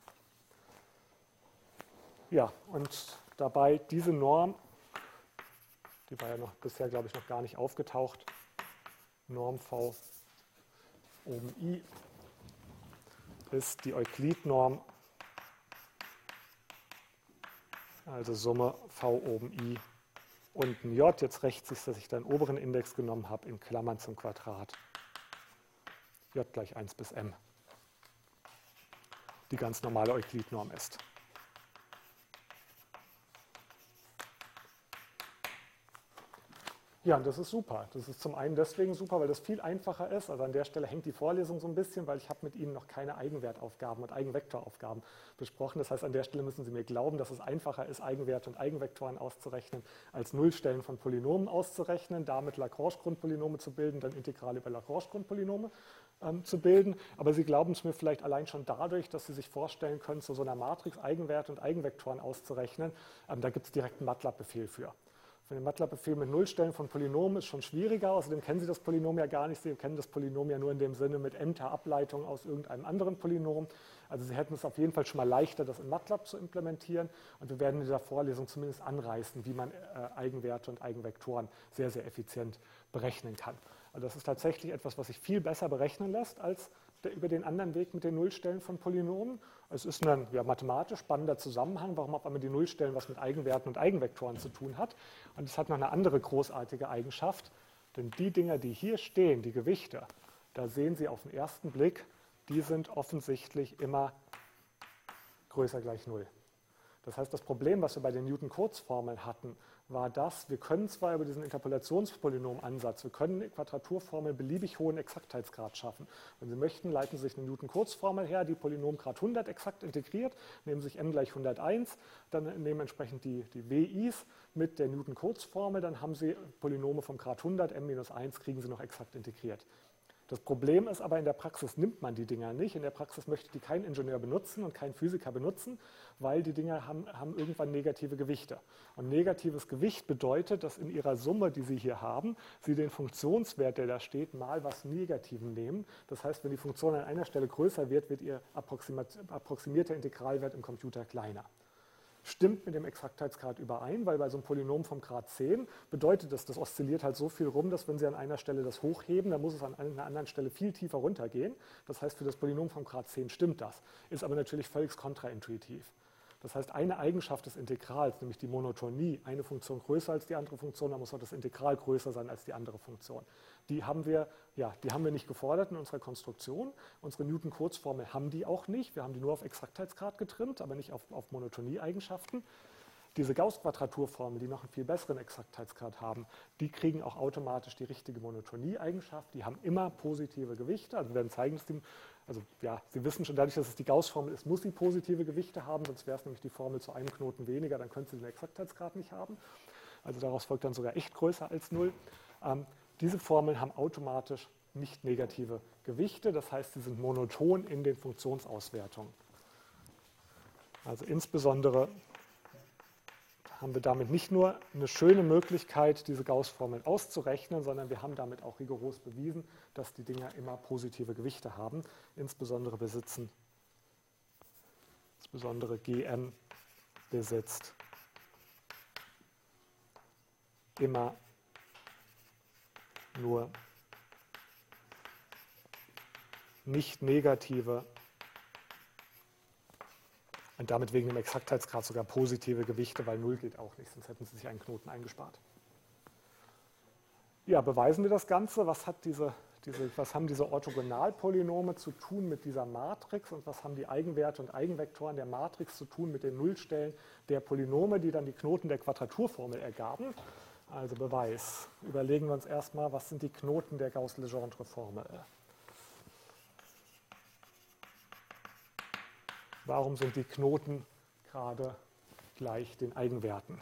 Ja, und dabei diese Norm, die war ja noch bisher, glaube ich, noch gar nicht aufgetaucht, Norm v oben i ist die Euklid-Norm, also Summe v oben i unten j. Jetzt rächt sich, dass ich den oberen Index genommen habe, in Klammern zum Quadrat, j gleich eins bis m, die ganz normale Euklid-Norm ist. Ja, und das ist super. Das ist zum einen deswegen super, weil das viel einfacher ist. Also an der Stelle hängt die Vorlesung so ein bisschen, weil ich habe mit Ihnen noch keine Eigenwertaufgaben und Eigenvektoraufgaben besprochen. Das heißt, an der Stelle müssen Sie mir glauben, dass es einfacher ist, Eigenwerte und Eigenvektoren auszurechnen, als Nullstellen von Polynomen auszurechnen, damit Lagrange-Grundpolynome zu bilden, dann Integrale über Lagrange-Grundpolynome ähm, zu bilden. Aber Sie glauben es mir vielleicht allein schon dadurch, dass Sie sich vorstellen können, zu so einer Matrix Eigenwerte und Eigenvektoren auszurechnen. Ähm, da gibt es direkt einen MATLAB-Befehl für. Für den MATLAB-Befehl mit Nullstellen von Polynomen ist schon schwieriger, außerdem kennen Sie das Polynom ja gar nicht. Sie kennen das Polynom ja nur in dem Sinne mit m-ter Ableitung aus irgendeinem anderen Polynom. Also Sie hätten es auf jeden Fall schon mal leichter, das in MATLAB zu implementieren. Und wir werden in dieser Vorlesung zumindest anreißen, wie man äh, Eigenwerte und Eigenvektoren sehr, sehr effizient berechnen kann. Also das ist tatsächlich etwas, was sich viel besser berechnen lässt als der, über den anderen Weg mit den Nullstellen von Polynomen. Es ist ein ja, mathematisch spannender Zusammenhang, warum auf einmal die Nullstellen was mit Eigenwerten und Eigenvektoren zu tun hat. Und es hat noch eine andere großartige Eigenschaft, denn die Dinger, die hier stehen, die Gewichte, da sehen Sie auf den ersten Blick, die sind offensichtlich immer größer gleich null. Das heißt, das Problem, was wir bei den Newton-Cotes-Formeln hatten, war das, wir können zwar über diesen Interpolationspolynom-Ansatz, wir können eine Quadraturformel beliebig hohen Exaktheitsgrad schaffen. Wenn Sie möchten, leiten Sie sich eine Newton-Cotes-Formel her, die Polynomgrad hundert exakt integriert, nehmen sich m gleich hunderteins, dann nehmen entsprechend die, die W Is mit der Newton-Cotes-Formel, dann haben Sie Polynome vom Grad hundert, m minus eins, kriegen Sie noch exakt integriert. Das Problem ist aber, in der Praxis nimmt man die Dinger nicht. In der Praxis möchte die kein Ingenieur benutzen und kein Physiker benutzen, weil die Dinger haben, haben irgendwann negative Gewichte. Und negatives Gewicht bedeutet, dass in ihrer Summe, die Sie hier haben, Sie den Funktionswert, der da steht, mal was Negativen nehmen. Das heißt, wenn die Funktion an einer Stelle größer wird, wird Ihr approximierter Integralwert im Computer kleiner. Stimmt mit dem Exaktheitsgrad überein, weil bei so einem Polynom vom Grad zehn bedeutet das, das oszilliert halt so viel rum, dass wenn Sie an einer Stelle das hochheben, dann muss es an einer anderen Stelle viel tiefer runtergehen. Das heißt, für das Polynom vom Grad zehn stimmt das, ist aber natürlich völlig kontraintuitiv. Das heißt, eine Eigenschaft des Integrals, nämlich die Monotonie, eine Funktion größer als die andere Funktion, dann muss auch das Integral größer sein als die andere Funktion. Die haben wir, ja, die haben wir nicht gefordert in unserer Konstruktion. Unsere Newton-Cotes-Formel haben die auch nicht. Wir haben die nur auf Exaktheitsgrad getrimmt, aber nicht auf, auf Monotonie-Eigenschaften. Diese Gauß-Quadraturformeln, die noch einen viel besseren Exaktheitsgrad haben, die kriegen auch automatisch die richtige Monotonie-Eigenschaft. Die haben immer positive Gewichte. Also wir werden zeigen, dass die, also ja, Sie wissen schon, dadurch, dass es die Gauß-Formel ist, muss sie positive Gewichte haben, sonst wäre es nämlich die Formel zu einem Knoten weniger, dann könnte sie den Exaktheitsgrad nicht haben. Also daraus folgt dann sogar echt größer als null. Ähm, diese Formeln haben automatisch nicht negative Gewichte, das heißt, sie sind monoton in den Funktionsauswertungen. Also insbesondere haben wir damit nicht nur eine schöne Möglichkeit, diese Gauß-Formeln auszurechnen, sondern wir haben damit auch rigoros bewiesen, dass die Dinger immer positive Gewichte haben. Insbesondere besitzen, insbesondere G M besitzt immer nur nicht negative und damit wegen dem Exaktheitsgrad sogar positive Gewichte, weil null geht auch nicht, sonst hätten Sie sich einen Knoten eingespart. Ja, beweisen wir das Ganze. Was, hat diese, diese, was haben diese Orthogonalpolynome zu tun mit dieser Matrix und was haben die Eigenwerte und Eigenvektoren der Matrix zu tun mit den Nullstellen der Polynome, die dann die Knoten der Quadraturformel ergaben? Also Beweis. Überlegen wir uns erstmal, was sind die Knoten der Gauß-Legendre-Formel? Warum sind die Knoten gerade gleich den Eigenwerten?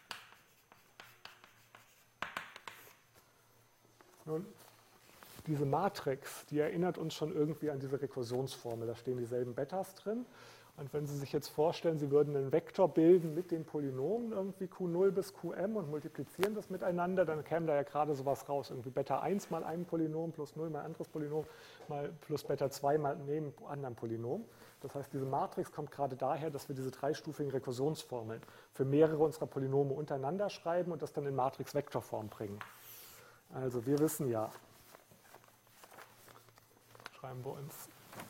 Nun, diese Matrix, die erinnert uns schon irgendwie an diese Rekursionsformel. Da stehen dieselben Betas drin. Und wenn Sie sich jetzt vorstellen, Sie würden einen Vektor bilden mit den Polynomen, irgendwie Q null bis Q m und multiplizieren das miteinander, dann käme da ja gerade sowas raus, irgendwie Beta eins mal ein Polynom plus null mal ein anderes Polynom mal plus Beta zwei mal neben anderen Polynom. Das heißt, diese Matrix kommt gerade daher, dass wir diese dreistufigen Rekursionsformeln für mehrere unserer Polynome untereinander schreiben und das dann in Matrix-Vektorform bringen. Also wir wissen ja, schreiben wir uns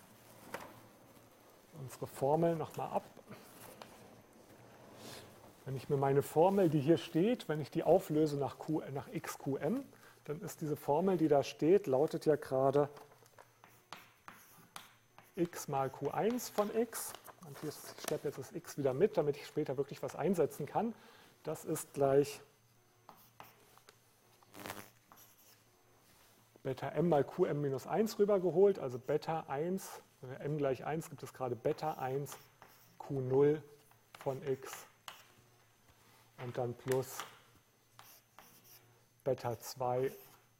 unsere Formel nochmal ab. Wenn ich mir meine Formel, die hier steht, wenn ich die auflöse nach, Q, nach x Q m, dann ist diese Formel, die da steht, lautet ja gerade x mal Q eins von x. Und hier schleppe jetzt das x wieder mit, damit ich später wirklich was einsetzen kann. Das ist gleich Beta m mal Qm minus eins rübergeholt, also Beta eins, wenn wir m gleich eins, gibt es gerade Beta eins Q null von x und dann plus Beta zwei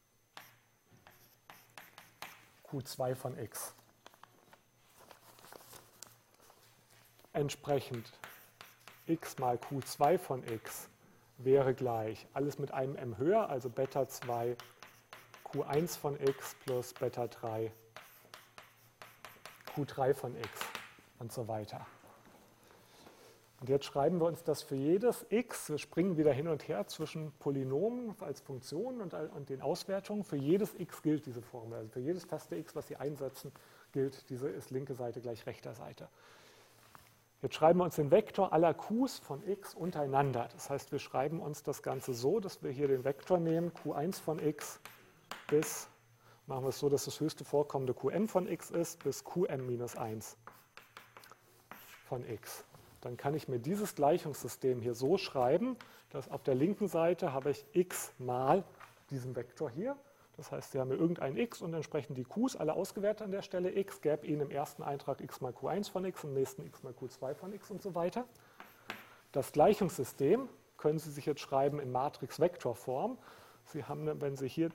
Q zwei von x. Entsprechend x mal Q zwei von x wäre gleich alles mit einem m höher, also Beta zwei Q eins von x plus Beta drei Q drei von x und so weiter. Und jetzt schreiben wir uns das für jedes x, wir springen wieder hin und her zwischen Polynomen als Funktionen und, und den Auswertungen. Für jedes x gilt diese Formel, also für jedes feste x, was Sie einsetzen, gilt, diese ist linke Seite gleich rechter Seite. Jetzt schreiben wir uns den Vektor aller Qs von x untereinander. Das heißt, wir schreiben uns das Ganze so, dass wir hier den Vektor nehmen, Q eins von x bis, machen wir es so, dass das höchste vorkommende Qm von x ist, bis Qm minus eins von x. Dann kann ich mir dieses Gleichungssystem hier so schreiben, dass auf der linken Seite habe ich x mal diesen Vektor hier. Das heißt, Sie haben hier irgendein x und entsprechend die Qs alle ausgewertet an der Stelle x, gäbe Ihnen im ersten Eintrag x mal Q eins von x, im nächsten x mal Q zwei von x und so weiter. Das Gleichungssystem können Sie sich jetzt schreiben in Matrix-Vektorform. Sie haben, wenn Sie hier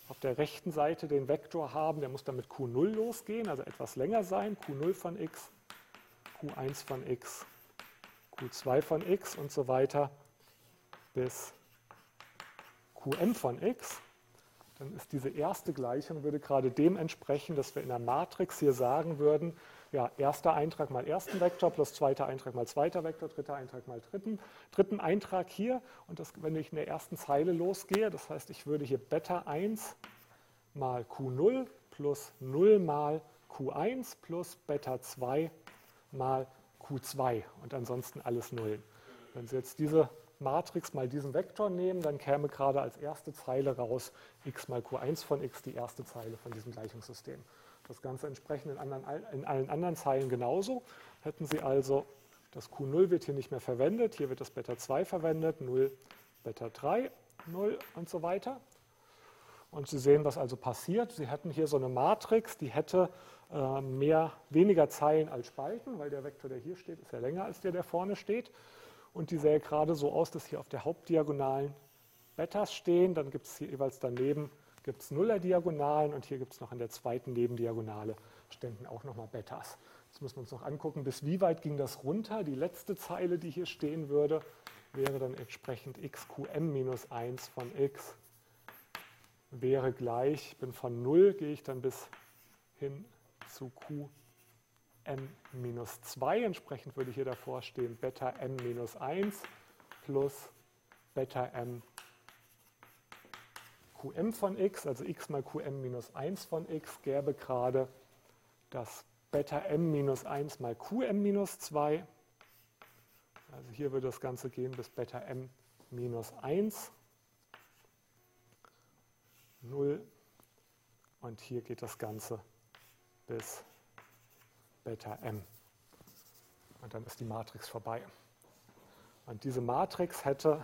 auf der rechten Seite den Vektor haben, der muss dann mit Q null losgehen, also etwas länger sein, Q null von x, Q eins von x, Q zwei von x und so weiter bis Qm von x. Dann ist diese erste Gleichung, würde gerade dem entsprechen, dass wir in der Matrix hier sagen würden, ja, erster Eintrag mal ersten Vektor plus zweiter Eintrag mal zweiter Vektor, dritter Eintrag mal dritten, dritten Eintrag hier. Und das, wenn ich in der ersten Zeile losgehe, das heißt, ich würde hier Beta eins mal Q null plus null mal Q eins plus Beta zwei mal Q zwei und ansonsten alles Nullen. Wenn Sie jetzt diese Matrix mal diesen Vektor nehmen, dann käme gerade als erste Zeile raus x mal Q eins von x, die erste Zeile von diesem Gleichungssystem. Das Ganze entsprechend in, anderen, in allen anderen Zeilen genauso. Hätten Sie also, das Q null wird hier nicht mehr verwendet, hier wird das Beta zwei verwendet, null, Beta drei, null und so weiter. Und Sie sehen, was also passiert. Sie hätten hier so eine Matrix, die hätte äh, mehr, weniger Zeilen als Spalten, weil der Vektor, der hier steht, ist ja länger als der, der vorne steht. Und die sähe gerade so aus, dass hier auf der Hauptdiagonalen Betas stehen. Dann gibt es hier jeweils daneben gibt's Nuller-Diagonalen und hier gibt es noch in der zweiten Nebendiagonale ständen auch nochmal Betas. Jetzt müssen wir uns noch angucken, bis wie weit ging das runter. Die letzte Zeile, die hier stehen würde, wäre dann entsprechend xqm minus eins von x wäre gleich, ich bin von null, gehe ich dann bis hin zu qm minus zwei. Entsprechend würde hier davor stehen Beta m minus eins plus Beta m qm von x, also x mal qm minus eins von x, gäbe gerade das Beta m minus eins mal qm minus zwei. Also hier würde das Ganze gehen bis Beta m minus eins, null. Und hier geht das Ganze bis Beta m. Und dann ist die Matrix vorbei. Und diese Matrix hätte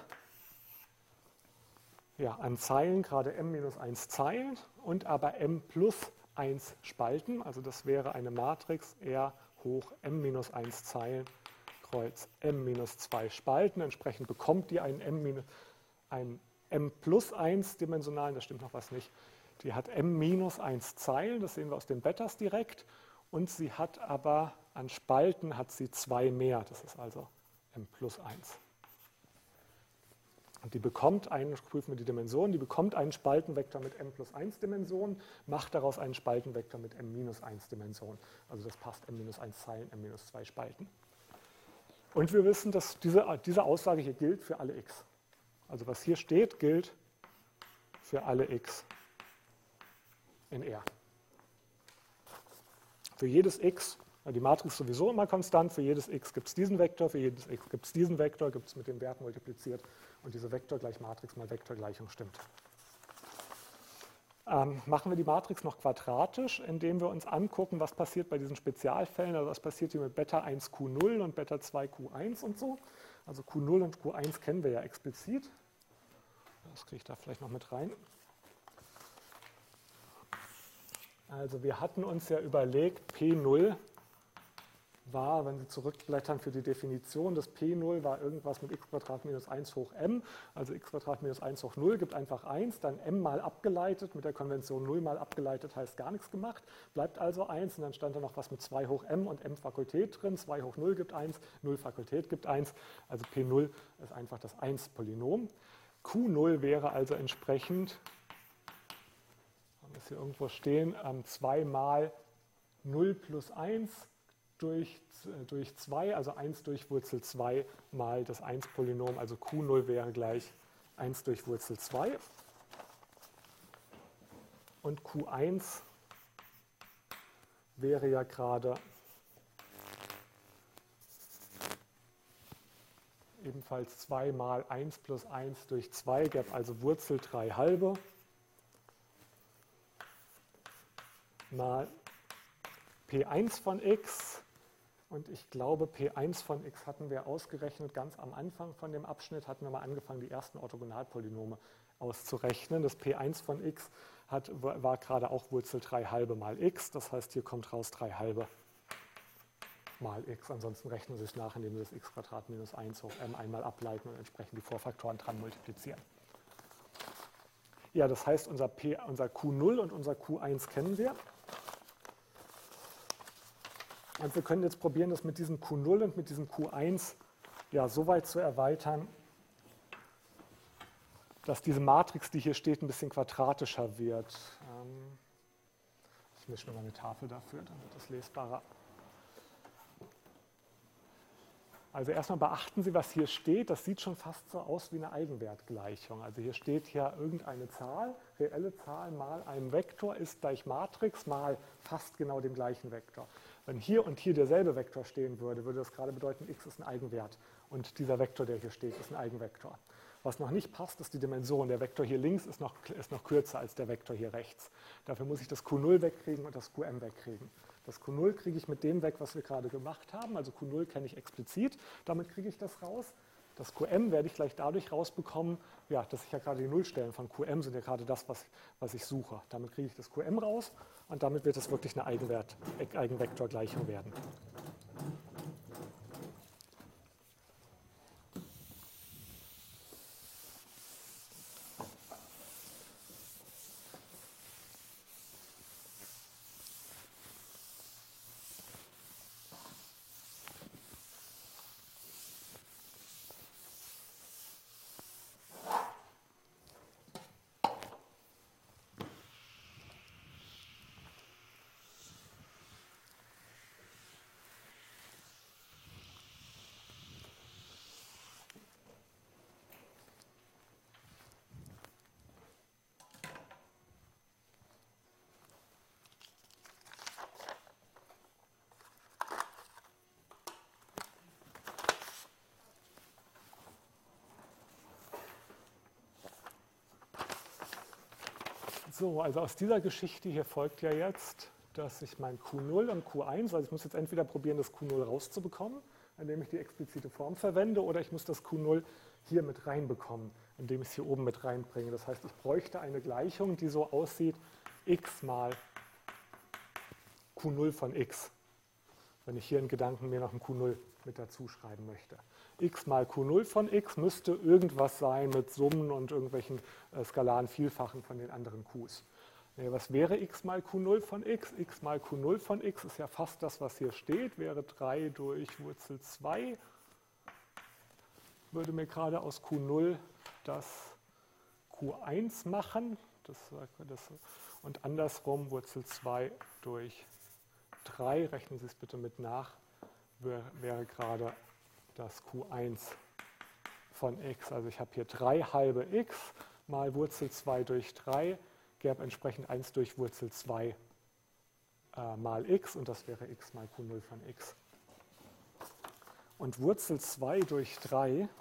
ja, an Zeilen gerade m minus eins Zeilen und aber m plus eins Spalten. Also das wäre eine Matrix R hoch m minus eins Zeilen Kreuz m minus zwei Spalten. Entsprechend bekommt die einen m, einen m plus eins dimensionalen, da stimmt noch was nicht. Die hat m minus eins Zeilen, das sehen wir aus den Betas direkt. Und sie hat aber an Spalten hat sie zwei mehr, das ist also m plus eins. Und die bekommt einen, prüfen wir die Dimension, die bekommt einen Spaltenvektor mit m plus eins Dimensionen, macht daraus einen Spaltenvektor mit m minus eins Dimensionen. Also das passt m minus eins Zeilen, m minus zwei Spalten. Und wir wissen, dass diese, diese Aussage hier gilt für alle x. Also was hier steht, gilt für alle x in R. Für jedes x, die Matrix ist sowieso immer konstant, für jedes x gibt es diesen Vektor, für jedes x gibt es diesen Vektor, gibt es mit dem Wert multipliziert und diese Vektor gleich Matrix mal Vektorgleichung stimmt. Ähm, machen wir die Matrix noch quadratisch, indem wir uns angucken, was passiert bei diesen Spezialfällen, also was passiert hier mit Beta eins Q null und Beta zwei Q eins und so. Also Q null und Q eins kennen wir ja explizit. Das kriege ich da vielleicht noch mit rein. Also wir hatten uns ja überlegt, P null war, wenn Sie zurückblättern für die Definition, das P null war irgendwas mit x² minus eins hoch m, also x² minus eins hoch null gibt einfach eins, dann m mal abgeleitet, mit der Konvention null mal abgeleitet heißt gar nichts gemacht, bleibt also eins und dann stand da noch was mit zwei hoch m und m Fakultät drin, zwei hoch null gibt eins, null Fakultät gibt eins, also P null ist einfach das eins Polynom. Q null wäre also entsprechend, haben wir es hier irgendwo stehen, zwei mal null plus eins durch, durch zwei, also eins durch Wurzel zwei mal das eins Polynom, also Q null wäre gleich eins durch Wurzel zwei. Und Q eins wäre ja gerade ebenfalls zwei mal eins plus eins durch zwei, gäbe also Wurzel drei halbe mal P eins von x. Und ich glaube, P eins von x hatten wir ausgerechnet, ganz am Anfang von dem Abschnitt hatten wir mal angefangen, die ersten Orthogonalpolynome auszurechnen. Das P eins von x hat, war gerade auch Wurzel drei halbe mal x, das heißt, hier kommt raus drei halbe mal x. Ansonsten rechnen Sie es nach, indem Sie das x² minus eins hoch m einmal ableiten und entsprechend die Vorfaktoren dran multiplizieren. Ja, das heißt, unser, P, unser Q null und unser Q eins kennen wir. Und wir können jetzt probieren, das mit diesem Q null und mit diesem Q eins ja, so weit zu erweitern, dass diese Matrix, die hier steht, ein bisschen quadratischer wird. Ich mische mir mal eine Tafel dafür, dann wird das lesbarer. Also erstmal beachten Sie, was hier steht. Das sieht schon fast so aus wie eine Eigenwertgleichung. Also hier steht ja irgendeine Zahl, reelle Zahl mal einem Vektor ist gleich Matrix mal fast genau dem gleichen Vektor. Wenn hier und hier derselbe Vektor stehen würde, würde das gerade bedeuten, x ist ein Eigenwert. Und dieser Vektor, der hier steht, ist ein Eigenvektor. Was noch nicht passt, ist die Dimension. Der Vektor hier links ist noch, ist noch kürzer als der Vektor hier rechts. Dafür muss ich das Q null wegkriegen und das Q m wegkriegen. Das Q null kriege ich mit dem weg, was wir gerade gemacht haben. Also Q null kenne ich explizit, damit kriege ich das raus. Das Q m werde ich gleich dadurch rausbekommen, ja, dass ich ja gerade die Nullstellen von Q m sind ja gerade das, was, was ich suche. Damit kriege ich das Q m raus und damit wird es wirklich eine Eigenwert, Eigenvektorgleichung werden. So, also aus dieser Geschichte hier folgt ja jetzt, dass ich mein Q null und Q eins, also ich muss jetzt entweder probieren, das Q null rauszubekommen, indem ich die explizite Form verwende, oder ich muss das Q null hier mit reinbekommen, indem ich es hier oben mit reinbringe. Das heißt, ich bräuchte eine Gleichung, die so aussieht, x mal Q null von x, wenn ich hier in Gedanken mir noch ein Q null mit dazu schreiben möchte. X mal Q null von x müsste irgendwas sein mit Summen und irgendwelchen äh, skalaren Vielfachen von den anderen Qs. Nee, was wäre x mal Q null von x? X mal Q null von x ist ja fast das, was hier steht, wäre drei durch Wurzel zwei. Würde mir gerade aus Q null das Q eins machen. Das, das, und andersrum Wurzel zwei durch drei, rechnen Sie es bitte mit nach, wäre, wäre gerade das Q eins von x. Also ich habe hier drei halbe x mal Wurzel zwei durch drei, gäbe entsprechend eins durch Wurzel zwei äh, mal x und das wäre x mal Q null von x. Und Wurzel zwei durch drei,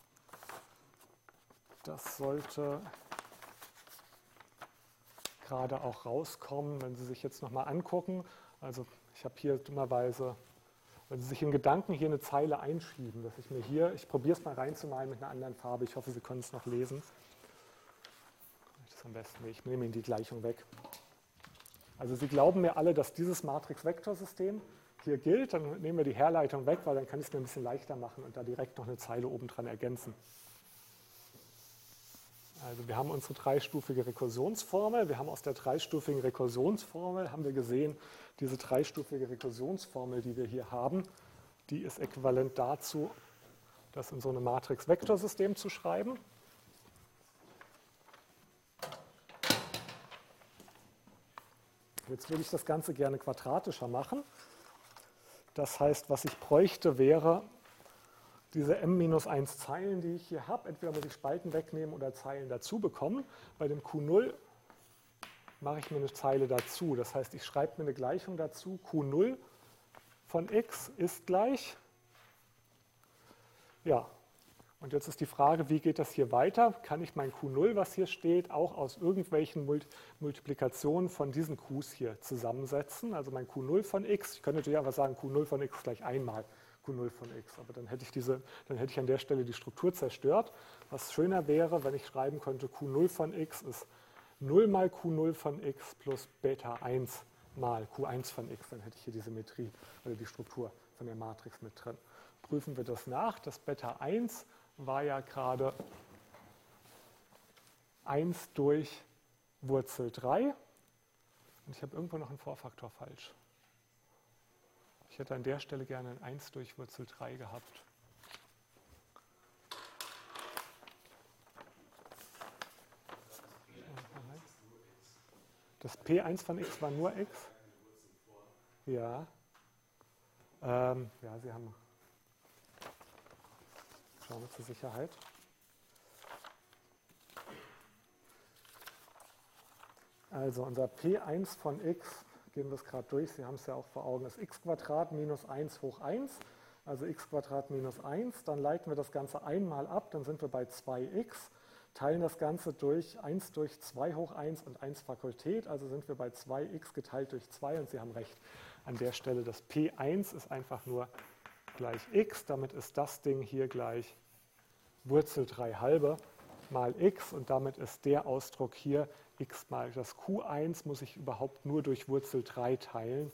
das sollte gerade auch rauskommen, wenn Sie sich jetzt nochmal angucken. Also ich habe hier dummerweise, wenn Sie sich in Gedanken hier eine Zeile einschieben, dass ich mir hier, ich probiere es mal reinzumalen mit einer anderen Farbe, ich hoffe, Sie können es noch lesen. Das ist am besten, ich nehme Ihnen die Gleichung weg. Also Sie glauben mir alle, dass dieses Matrix-Vektorsystem hier gilt, dann nehmen wir die Herleitung weg, weil dann kann ich es mir ein bisschen leichter machen und da direkt noch eine Zeile oben dran ergänzen. Also wir haben unsere dreistufige Rekursionsformel. Wir haben aus der dreistufigen Rekursionsformel, haben wir gesehen, diese dreistufige Rekursionsformel, die wir hier haben, die ist äquivalent dazu, das in so einem Matrix-Vektorsystem zu schreiben. Jetzt würde ich das Ganze gerne quadratischer machen. Das heißt, was ich bräuchte, wäre diese m minus eins Zeilen, die ich hier habe. Entweder muss ich Spalten wegnehmen oder Zeilen dazu bekommen. Bei dem Q null mache ich mir eine Zeile dazu. Das heißt, ich schreibe mir eine Gleichung dazu. Q null von x ist gleich. Ja, und jetzt ist die Frage, wie geht das hier weiter? Kann ich mein Q null, was hier steht, auch aus irgendwelchen Multiplikationen von diesen Qs hier zusammensetzen? Also mein Q null von x, ich könnte natürlich einfach sagen, Q null von x gleich einmal Q null von x, aber dann hätte ich, diese, dann hätte ich an der Stelle die Struktur zerstört. Was schöner wäre, wenn ich schreiben könnte, Q null von x ist null mal Q null von x plus Beta eins mal Q eins von x, dann hätte ich hier die Symmetrie oder die Struktur von der Matrix mit drin. Prüfen wir das nach. Das Beta eins war ja gerade eins durch Wurzel drei. Und ich habe irgendwo noch einen Vorfaktor falsch. Ich hätte an der Stelle gerne ein eins durch Wurzel drei gehabt. Das P eins von x war nur x? Ja. Ähm, ja, Sie haben... Schauen wir zur Sicherheit. Also unser P eins von x, gehen wir es gerade durch, Sie haben es ja auch vor Augen, ist x Quadrat minus eins hoch eins, also x Quadrat minus eins. Dann leiten wir das Ganze einmal ab, dann sind wir bei zwei x, teilen das Ganze durch eins durch zwei hoch eins und eins Fakultät, also sind wir bei zwei x geteilt durch zwei und Sie haben recht. An der Stelle das P eins ist einfach nur gleich x, damit ist das Ding hier gleich Wurzel drei halbe mal x und damit ist der Ausdruck hier x mal das Q eins muss ich überhaupt nur durch Wurzel drei teilen,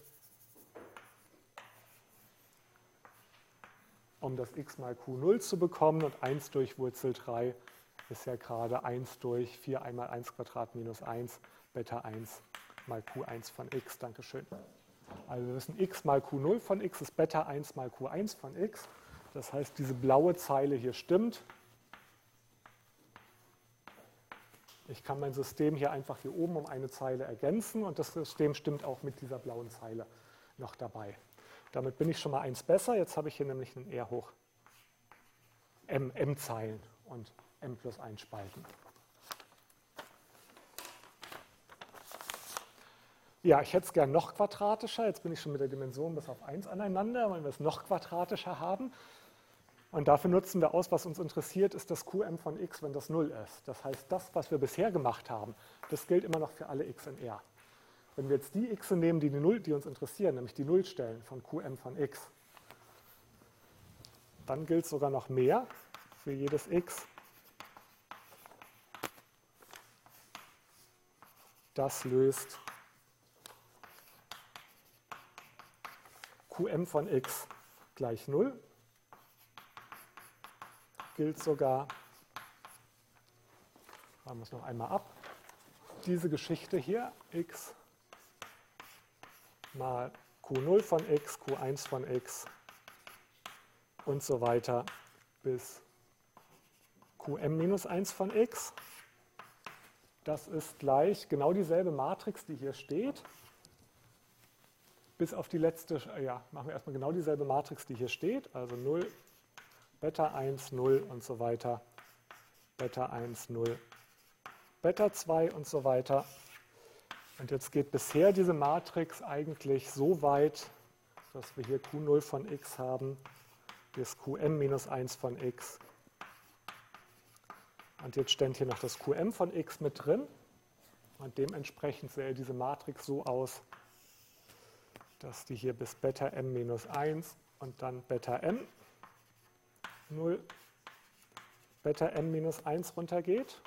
um das x mal Q null zu bekommen und eins durch Wurzel drei ist ja gerade eins durch vier einmal eins Quadrat minus eins, Beta eins mal Q eins von x. Dankeschön. Also wir wissen, x mal Q null von x ist Beta eins mal Q eins von x. Das heißt, diese blaue Zeile hier stimmt. Ich kann mein System hier einfach hier oben um eine Zeile ergänzen und das System stimmt auch mit dieser blauen Zeile noch dabei. Damit bin ich schon mal eins besser. Jetzt habe ich hier nämlich einen R hoch m, m Zeilen und m plus eins Spalten. Ja, ich hätte es gern noch quadratischer. Jetzt bin ich schon mit der Dimension bis auf eins aneinander, wollen wir es noch quadratischer haben. Und dafür nutzen wir aus, was uns interessiert, ist das Qm von x, wenn das null ist. Das heißt, das, was wir bisher gemacht haben, das gilt immer noch für alle x in R. Wenn wir jetzt die x nehmen, die, die, null, die uns interessieren, nämlich die Nullstellen von Qm von x, dann gilt sogar noch mehr für jedes x. Das löst Qm von x gleich null. Gilt sogar, machen wir es noch einmal ab, diese Geschichte hier, x mal Q null von x, Q eins von x und so weiter bis Qm minus eins von x. Das ist gleich genau dieselbe Matrix, die hier steht, bis auf die letzte, ja, machen wir erstmal genau dieselbe Matrix, die hier steht, also null, Beta eins, null und so weiter, Beta eins, null, Beta zwei und so weiter. Und jetzt geht bisher diese Matrix eigentlich so weit, dass wir hier Q null von x haben, bis Qm minus eins von x. Und jetzt steht hier noch das Qm von x mit drin. Und dementsprechend sähe diese Matrix so aus, dass die hier bis Beta m minus eins und dann Beta m null, Beta m minus eins runtergeht.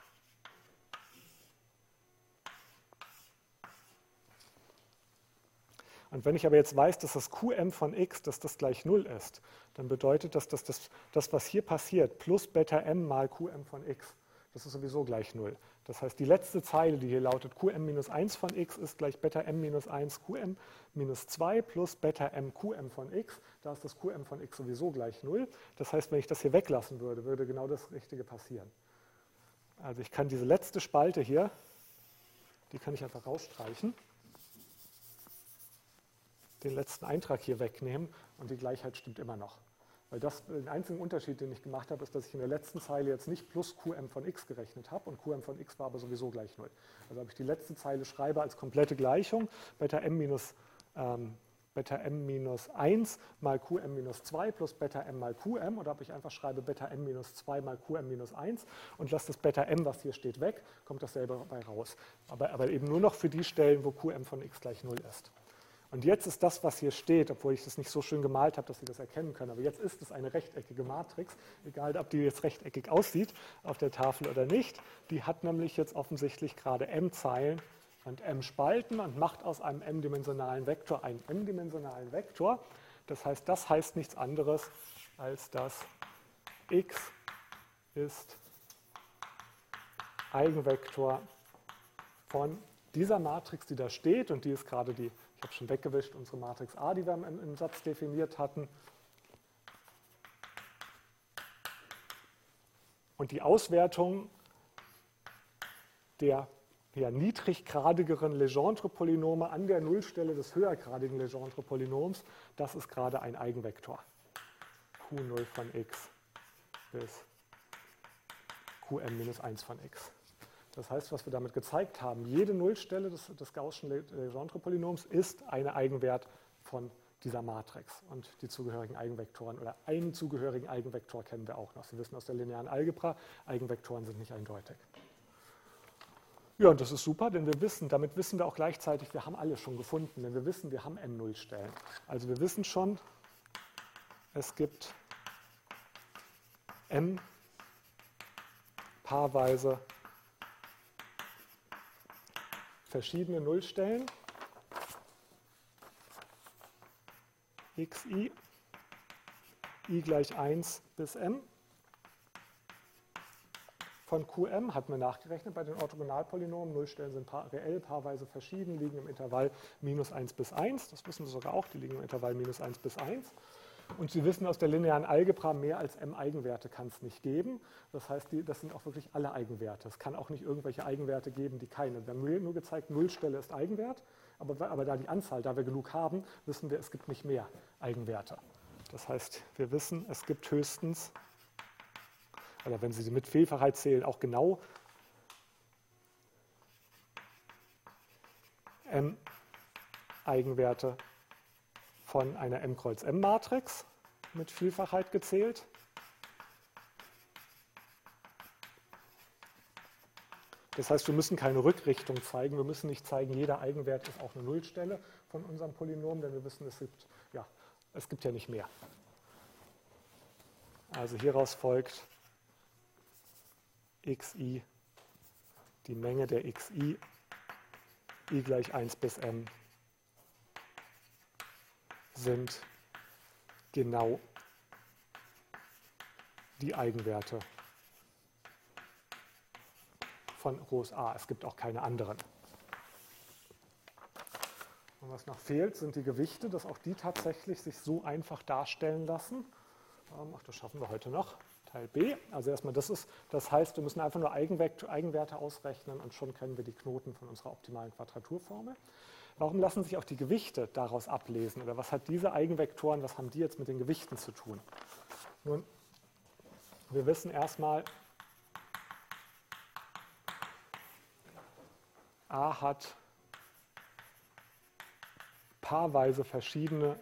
Und wenn ich aber jetzt weiß, dass das Qm von x, dass das gleich null ist, dann bedeutet das, dass das, das was hier passiert, plus Beta m mal Qm von x, das ist sowieso gleich null. Das heißt, die letzte Zeile, die hier lautet, Qm minus eins von x ist gleich Beta m minus eins Qm minus zwei plus Beta m Qm von x. Da ist das Qm von x sowieso gleich null. Das heißt, wenn ich das hier weglassen würde, würde genau das Richtige passieren. Also ich kann diese letzte Spalte hier, die kann ich einfach rausstreichen, den letzten Eintrag hier wegnehmen und die Gleichheit stimmt immer noch. Weil das, den einzigen Unterschied, den ich gemacht habe, ist, dass ich in der letzten Zeile jetzt nicht plus Qm von x gerechnet habe und Qm von x war aber sowieso gleich null. Also habe ich die letzte Zeile schreibe als komplette Gleichung, Beta m minus, ähm, Beta m minus eins mal Qm minus zwei plus Beta m mal Qm, oder ob ich einfach schreibe Beta m minus zwei mal Qm minus eins und lasse das Beta m, was hier steht, weg, kommt dasselbe dabei raus. Aber, aber eben nur noch für die Stellen, wo Qm von x gleich null ist. Und jetzt ist das, was hier steht, obwohl ich das nicht so schön gemalt habe, dass Sie das erkennen können, aber jetzt ist es eine rechteckige Matrix, egal ob die jetzt rechteckig aussieht auf der Tafel oder nicht. Die hat nämlich jetzt offensichtlich gerade m Zeilen und m Spalten und macht aus einem m-dimensionalen Vektor einen m-dimensionalen Vektor. Das heißt, das heißt nichts anderes, als dass x ist Eigenvektor von dieser Matrix, die da steht, und die ist gerade die, ich habe schon weggewischt, unsere Matrix A, die wir im, im Satz definiert hatten. Und die Auswertung der ja, niedriggradigeren Legendre-Polynome an der Nullstelle des höhergradigen Legendre-Polynoms, das ist gerade ein Eigenvektor. Q null von x bis Qm minus eins von x. Das heißt, was wir damit gezeigt haben, jede Nullstelle des, des Gaußschen Legendre-Polynoms ist ein Eigenwert von dieser Matrix. Und die zugehörigen Eigenvektoren oder einen zugehörigen Eigenvektor kennen wir auch noch. Sie wissen aus der linearen Algebra, Eigenvektoren sind nicht eindeutig. Ja, und das ist super, denn wir wissen, damit wissen wir auch gleichzeitig, wir haben alles schon gefunden, denn wir wissen, wir haben n Nullstellen. Also wir wissen schon, es gibt n paarweise verschiedene Nullstellen, xi, i gleich eins bis m. Von Qm hatten wir nachgerechnet bei den Orthogonalpolynomen. Nullstellen sind paar, reell paarweise verschieden, liegen im Intervall minus eins bis eins. Das wissen wir sogar auch, die liegen im Intervall minus eins bis eins. Und Sie wissen aus der linearen Algebra, mehr als m Eigenwerte kann es nicht geben. Das heißt, die, das sind auch wirklich alle Eigenwerte. Es kann auch nicht irgendwelche Eigenwerte geben, die keine. Wir haben nur gezeigt, Nullstelle ist Eigenwert, aber, aber da die Anzahl, da wir genug haben, wissen wir, es gibt nicht mehr Eigenwerte. Das heißt, wir wissen, es gibt höchstens, oder wenn Sie sie mit Vielfachheit zählen, auch genau m Eigenwerte von einer M-Kreuz-M-Matrix mit Vielfachheit gezählt. Das heißt, wir müssen keine Rückrichtung zeigen. Wir müssen nicht zeigen, jeder Eigenwert ist auch eine Nullstelle von unserem Polynom, denn wir wissen, es gibt ja, es gibt ja nicht mehr. Also hieraus folgt xi, die Menge der xi, i gleich eins bis m, sind genau die Eigenwerte von Ρ A. Es gibt auch keine anderen. Und was noch fehlt, sind die Gewichte, dass auch die tatsächlich sich so einfach darstellen lassen. Ach, das schaffen wir heute noch. Teil B. Also erstmal, das ist, das heißt, wir müssen einfach nur Eigenwerte ausrechnen und schon kennen wir die Knoten von unserer optimalen Quadraturformel. Warum lassen sich auch die Gewichte daraus ablesen? Oder was hat diese Eigenvektoren, was haben die jetzt mit den Gewichten zu tun? Nun, wir wissen erstmal, A hat paarweise verschiedene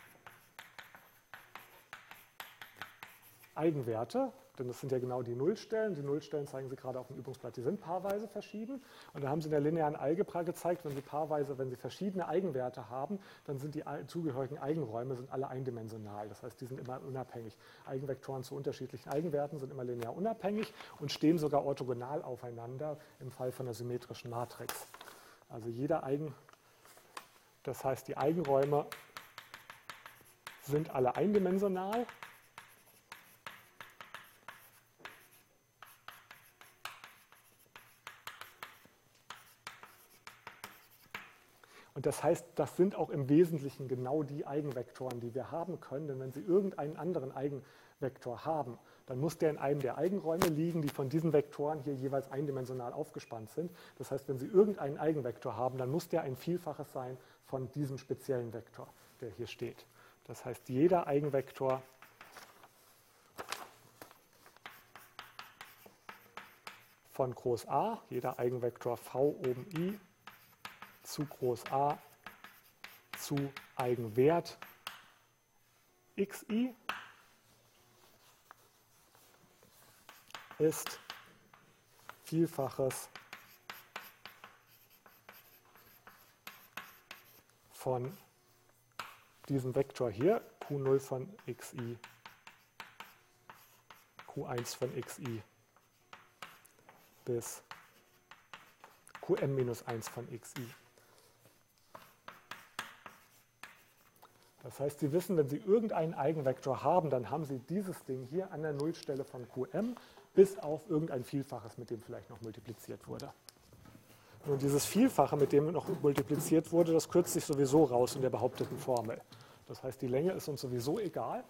Eigenwerte, denn das sind ja genau die Nullstellen. Die Nullstellen zeigen Sie gerade auf dem Übungsblatt, die sind paarweise verschieden. Und da haben Sie in der linearen Algebra gezeigt, wenn Sie paarweise, wenn Sie verschiedene Eigenwerte haben, dann sind die zugehörigen Eigenräume sind alle eindimensional. Das heißt, die sind immer unabhängig. Eigenvektoren zu unterschiedlichen Eigenwerten sind immer linear unabhängig und stehen sogar orthogonal aufeinander im Fall von einer symmetrischen Matrix. Also jeder Eigen, das heißt, die Eigenräume sind alle eindimensional. Und das heißt, das sind auch im Wesentlichen genau die Eigenvektoren, die wir haben können. Denn wenn Sie irgendeinen anderen Eigenvektor haben, dann muss der in einem der Eigenräume liegen, die von diesen Vektoren hier jeweils eindimensional aufgespannt sind. Das heißt, wenn Sie irgendeinen Eigenvektor haben, dann muss der ein Vielfaches sein von diesem speziellen Vektor, der hier steht. Das heißt, jeder Eigenvektor von Groß A, jeder Eigenvektor V oben I, zu Groß A zu Eigenwert xi ist Vielfaches von diesem Vektor hier, Q null von xi, Q eins von xi bis Qm minus eins von xi. Das heißt, Sie wissen, wenn Sie irgendeinen Eigenvektor haben, dann haben Sie dieses Ding hier an der Nullstelle von Qm bis auf irgendein Vielfaches, mit dem vielleicht noch multipliziert wurde. Nun, dieses Vielfache, mit dem noch multipliziert wurde, das kürzt sich sowieso raus in der behaupteten Formel. Das heißt, die Länge ist uns sowieso egal.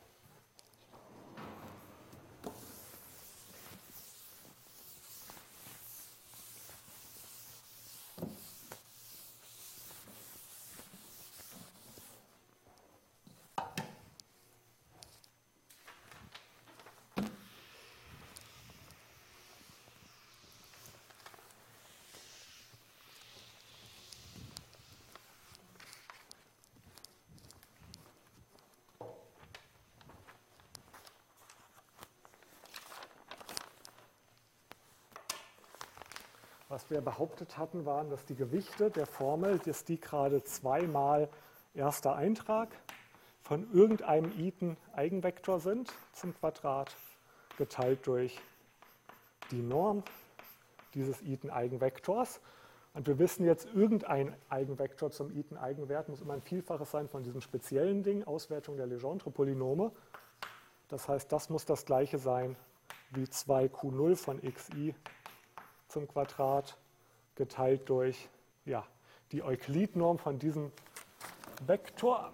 Was wir behauptet hatten, waren, dass die Gewichte der Formel, dass die gerade zweimal erster Eintrag von irgendeinem Iten-Eigenvektor sind zum Quadrat, geteilt durch die Norm dieses Iten-Eigenvektors. Und wir wissen jetzt, irgendein Eigenvektor zum Iten-Eigenwert muss immer ein Vielfaches sein von diesem speziellen Ding, Auswertung der Legendre-Polynome. Das heißt, das muss das gleiche sein wie zwei Q null von xi zum Quadrat geteilt durch ja, die Euklid-Norm von diesem Vektor,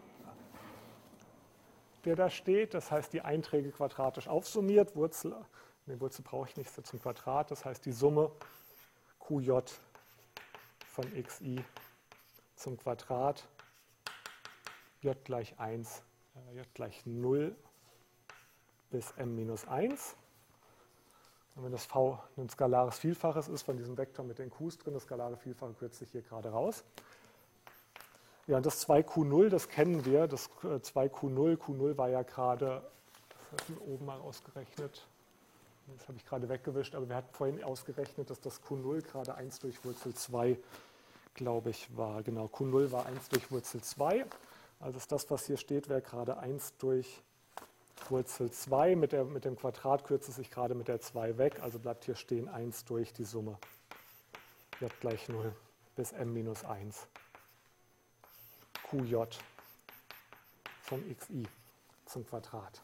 der da steht. Das heißt, die Einträge quadratisch aufsummiert. Wurzel, ne, Wurzel brauche ich nicht zum Quadrat. Das heißt, die Summe Qj von xi zum Quadrat j gleich eins, äh, j gleich null bis m minus eins. Und wenn das v ein skalares Vielfaches ist von diesem Vektor mit den Qs drin, das skalare Vielfache kürzt sich hier gerade raus. Ja, und das zwei Q null, das kennen wir, das zwei Q null, Q null war ja gerade, das hatten wir oben mal ausgerechnet, das habe ich gerade weggewischt, aber wir hatten vorhin ausgerechnet, dass das Q null gerade eins durch Wurzel zwei, glaube ich, war. Genau, Q null war eins durch Wurzel zwei, also ist das, was hier steht, wäre gerade eins durch Wurzel zwei, mit, der, mit dem Quadrat kürzt es sich gerade mit der zwei weg, also bleibt hier stehen eins durch die Summe j gleich null bis m minus eins Qj von xi zum Quadrat.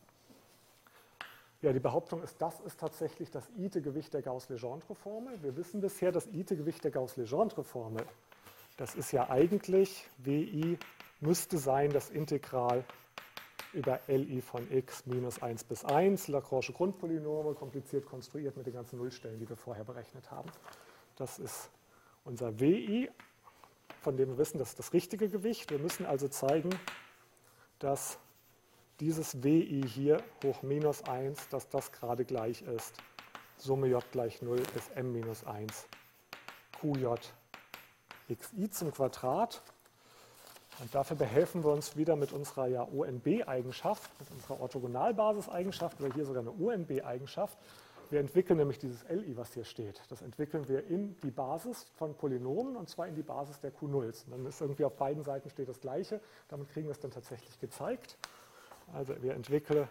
Ja, die Behauptung ist, das ist tatsächlich das Ite-Gewicht der Gauß-Legendre-Formel. Wir wissen bisher, das Ite-Gewicht der Gauß-Legendre-Formel, das ist ja eigentlich, Wi müsste sein das Integral über Li von x minus eins bis eins, Lagrange Grundpolynome, kompliziert konstruiert mit den ganzen Nullstellen, die wir vorher berechnet haben. Das ist unser Wi, von dem wir wissen, das ist das richtige Gewicht. Wir müssen also zeigen, dass dieses Wi hier hoch minus eins, dass das gerade gleich ist, Summe j gleich null bis m minus eins Qj xi zum Quadrat. Und dafür behelfen wir uns wieder mit unserer ja, O N B-Eigenschaft, mit unserer Orthogonalbasis-Eigenschaft oder hier sogar eine O N B-Eigenschaft. Wir entwickeln nämlich dieses Li, was hier steht. Das entwickeln wir in die Basis von Polynomen und zwar in die Basis der Q nulls. Und dann ist irgendwie auf beiden Seiten steht das Gleiche. Damit kriegen wir es dann tatsächlich gezeigt. Also wir entwickeln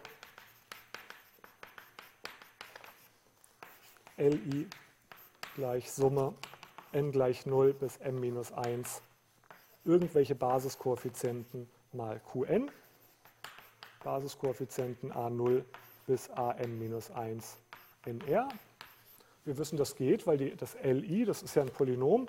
Li gleich Summe n gleich null bis m minus eins irgendwelche Basiskoeffizienten mal Qn, Basiskoeffizienten a null bis a m minus eins nr. Wir wissen, das geht, weil die, das Li, das ist ja ein Polynom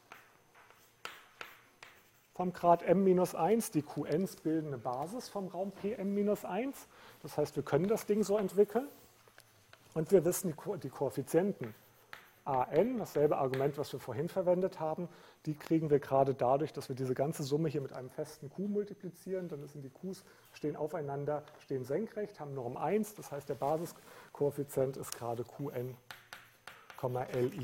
vom Grad m minus eins, die Qns bilden eine Basis vom Raum Pm minus eins. Das heißt, wir können das Ding so entwickeln und wir wissen die, Ko die Koeffizienten an, dasselbe Argument, was wir vorhin verwendet haben, die kriegen wir gerade dadurch, dass wir diese ganze Summe hier mit einem festen Q multiplizieren. Dann sind die Qs stehen aufeinander, stehen senkrecht, haben Norm eins. Das heißt, der Basiskoeffizient ist gerade Qn, Li.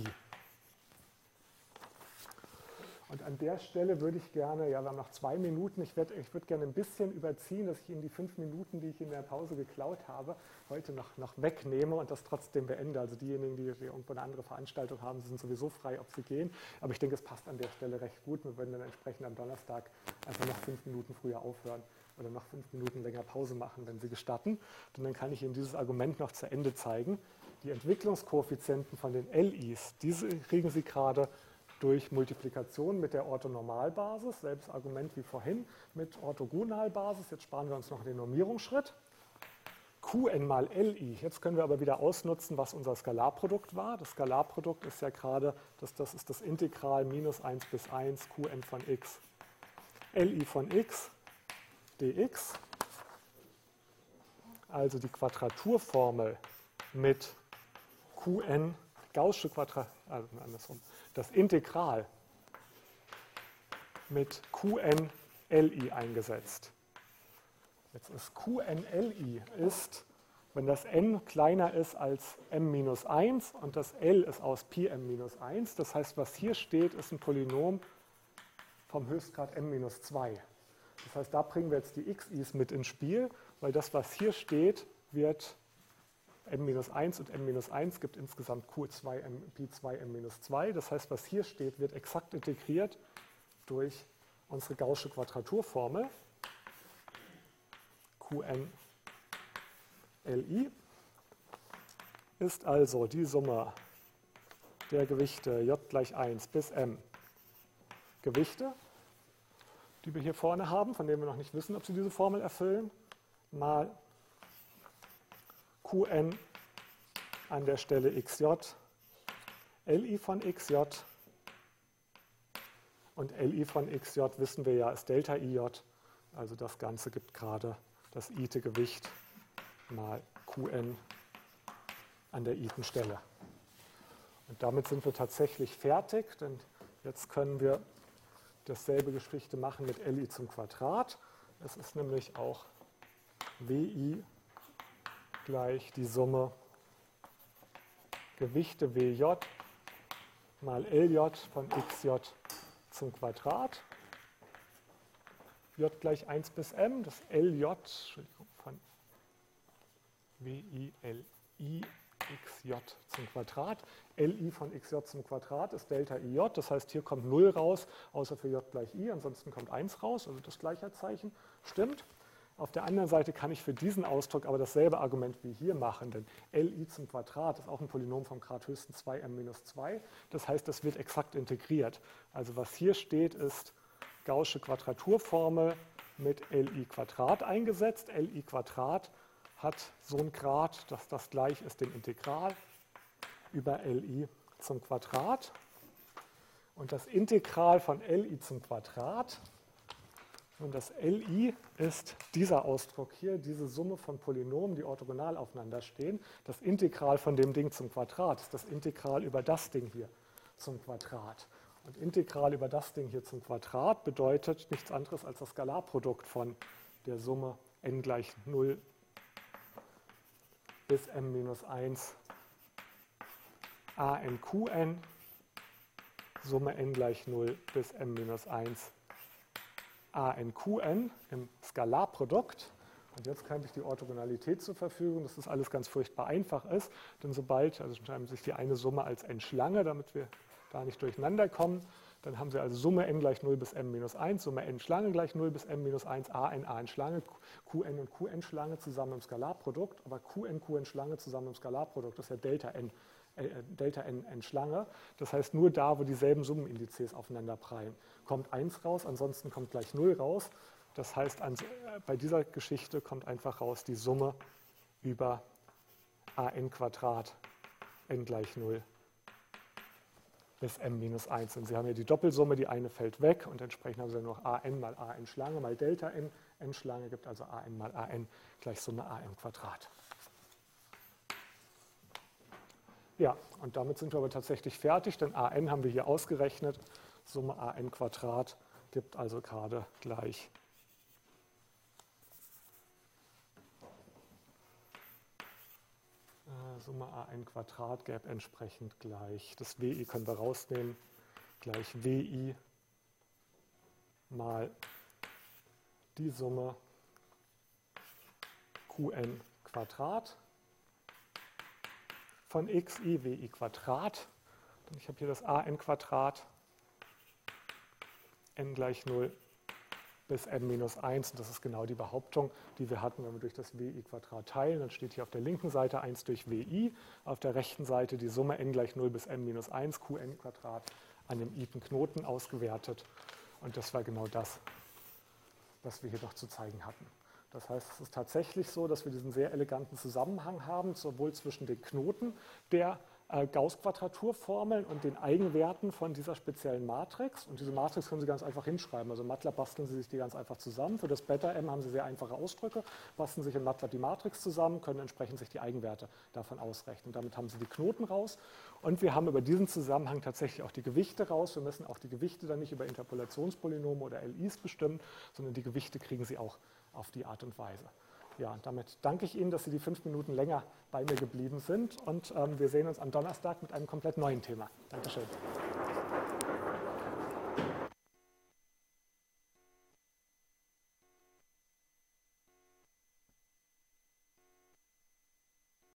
Und an der Stelle würde ich gerne, ja, wir haben noch zwei Minuten, ich würde ich würd gerne ein bisschen überziehen, dass ich Ihnen die fünf Minuten, die ich in der Pause geklaut habe, heute noch, noch wegnehme und das trotzdem beende. Also diejenigen, die, die irgendwo eine andere Veranstaltung haben, sind sowieso frei, ob sie gehen. Aber ich denke, es passt an der Stelle recht gut. Wir würden dann entsprechend am Donnerstag einfach noch fünf Minuten früher aufhören oder noch fünf Minuten länger Pause machen, wenn Sie gestatten. Und dann kann ich Ihnen dieses Argument noch zu Ende zeigen. Die Entwicklungskoeffizienten von den Lis, diese kriegen Sie gerade durch Multiplikation mit der Orthonormalbasis, selbes Argument wie vorhin mit Orthogonalbasis. Jetzt sparen wir uns noch den Normierungsschritt. Qn mal Li. Jetzt können wir aber wieder ausnutzen, was unser Skalarprodukt war. Das Skalarprodukt ist ja gerade, das, das ist das Integral minus eins bis eins Qn von x, Li von x dx. Also die Quadraturformel mit Qn, Gaußsche Quadrat, also andersrum, das Integral mit Qn Li eingesetzt. Jetzt ist Qn Li ist, wenn das n kleiner ist als m minus eins und das L ist aus Pi m minus eins. Das heißt, was hier steht, ist ein Polynom vom Höchstgrad m minus zwei. Das heißt, da bringen wir jetzt die xi's mit ins Spiel, weil das, was hier steht, wird m minus eins und m minus eins gibt insgesamt Q zwei m, Pi zwei m minus zwei. Das heißt, was hier steht, wird exakt integriert durch unsere gaußsche Quadraturformel. Qn Li ist also die Summe der Gewichte j gleich eins bis m Gewichte, die wir hier vorne haben, von denen wir noch nicht wissen, ob sie diese Formel erfüllen, mal Qn an der Stelle xj, Li von xj und Li von xj wissen wir ja ist Delta ij, also das Ganze gibt gerade das ite Gewicht mal Qn an der iten Stelle. Und damit sind wir tatsächlich fertig, denn jetzt können wir dasselbe Geschichte machen mit Li zum Quadrat. Es ist nämlich auch Wi gleich die Summe Gewichte Wj mal Lj von xj zum Quadrat. J gleich eins bis m, das Lj von Wi Li xj zum Quadrat. Li von xj zum Quadrat ist Delta ij, das heißt, hier kommt null raus, außer für j gleich i, ansonsten kommt eins raus, also das Gleichheitszeichen stimmt. Auf der anderen Seite kann ich für diesen Ausdruck aber dasselbe Argument wie hier machen, denn Li zum Quadrat ist auch ein Polynom vom Grad höchsten zwei m minus zwei, das heißt, das wird exakt integriert. Also was hier steht, ist gaußsche Quadraturformel mit Li Quadrat eingesetzt. Li Quadrat hat so ein Grad, dass das gleich ist dem Integral über Li zum Quadrat. Und das Integral von Li zum Quadrat, und das Li ist dieser Ausdruck hier, diese Summe von Polynomen, die orthogonal aufeinander stehen. Das Integral von dem Ding zum Quadrat ist das Integral über das Ding hier zum Quadrat. Und Integral über das Ding hier zum Quadrat bedeutet nichts anderes als das Skalarprodukt von der Summe n gleich null bis m minus eins an Qn, Summe n gleich null bis m minus eins an Qn im Skalarprodukt. Und jetzt kann ich die Orthogonalität zur Verfügung, dass das alles ganz furchtbar einfach ist, denn sobald, also schreiben Sie sich die eine Summe als n-Schlange, damit wir da nicht durcheinander kommen, dann haben Sie also Summe n gleich null bis m minus eins, Summe n-Schlange gleich null bis m minus eins, an, an-Schlange, Qn und Qn-Schlange zusammen im Skalarprodukt, aber Qn, Qn-Schlange zusammen im Skalarprodukt, das ist ja Delta n, äh, Delta n, n-Schlange, das heißt nur da, wo dieselben Summenindizes aufeinander prallen, kommt eins raus, ansonsten kommt gleich null raus, das heißt an, äh, bei dieser Geschichte kommt einfach raus die Summe über an Quadrat n gleich null bis m minus eins. Und Sie haben ja die Doppelsumme, die eine fällt weg und entsprechend haben Sie nur noch an mal an-Schlange mal Delta n, n-Schlange gibt also an mal an gleich Summe an Quadrat. Ja, und damit sind wir aber tatsächlich fertig, denn an haben wir hier ausgerechnet. Summe an Quadrat gibt also gerade gleich Summe an Quadrat gäbe entsprechend gleich, das Wi können wir rausnehmen, gleich Wi mal die Summe Qn Quadrat von xi, Wi Quadrat. Und ich habe hier das an Quadrat, n gleich null bis m minus eins. Und das ist genau die Behauptung, die wir hatten, wenn wir durch das Wi Quadrat teilen. Dann steht hier auf der linken Seite eins durch Wi, auf der rechten Seite die Summe n gleich null bis m minus eins, Qn Quadrat an dem iten Knoten ausgewertet. Und das war genau das, was wir hier noch zu zeigen hatten. Das heißt, es ist tatsächlich so, dass wir diesen sehr eleganten Zusammenhang haben, sowohl zwischen den Knoten der äh, Gauß-Quadraturformeln und den Eigenwerten von dieser speziellen Matrix. Und diese Matrix können Sie ganz einfach hinschreiben. Also in MATLAB basteln Sie sich die ganz einfach zusammen. Für das Beta-M haben Sie sehr einfache Ausdrücke, basteln sich in MATLAB die Matrix zusammen, können entsprechend sich die Eigenwerte davon ausrechnen. Damit haben Sie die Knoten raus. Und wir haben über diesen Zusammenhang tatsächlich auch die Gewichte raus. Wir müssen auch die Gewichte dann nicht über Interpolationspolynome oder L Is bestimmen, sondern die Gewichte kriegen Sie auch auf die Art und Weise. Ja, und damit danke ich Ihnen, dass Sie die fünf Minuten länger bei mir geblieben sind. Und ähm, wir sehen uns am Donnerstag mit einem komplett neuen Thema. Dankeschön.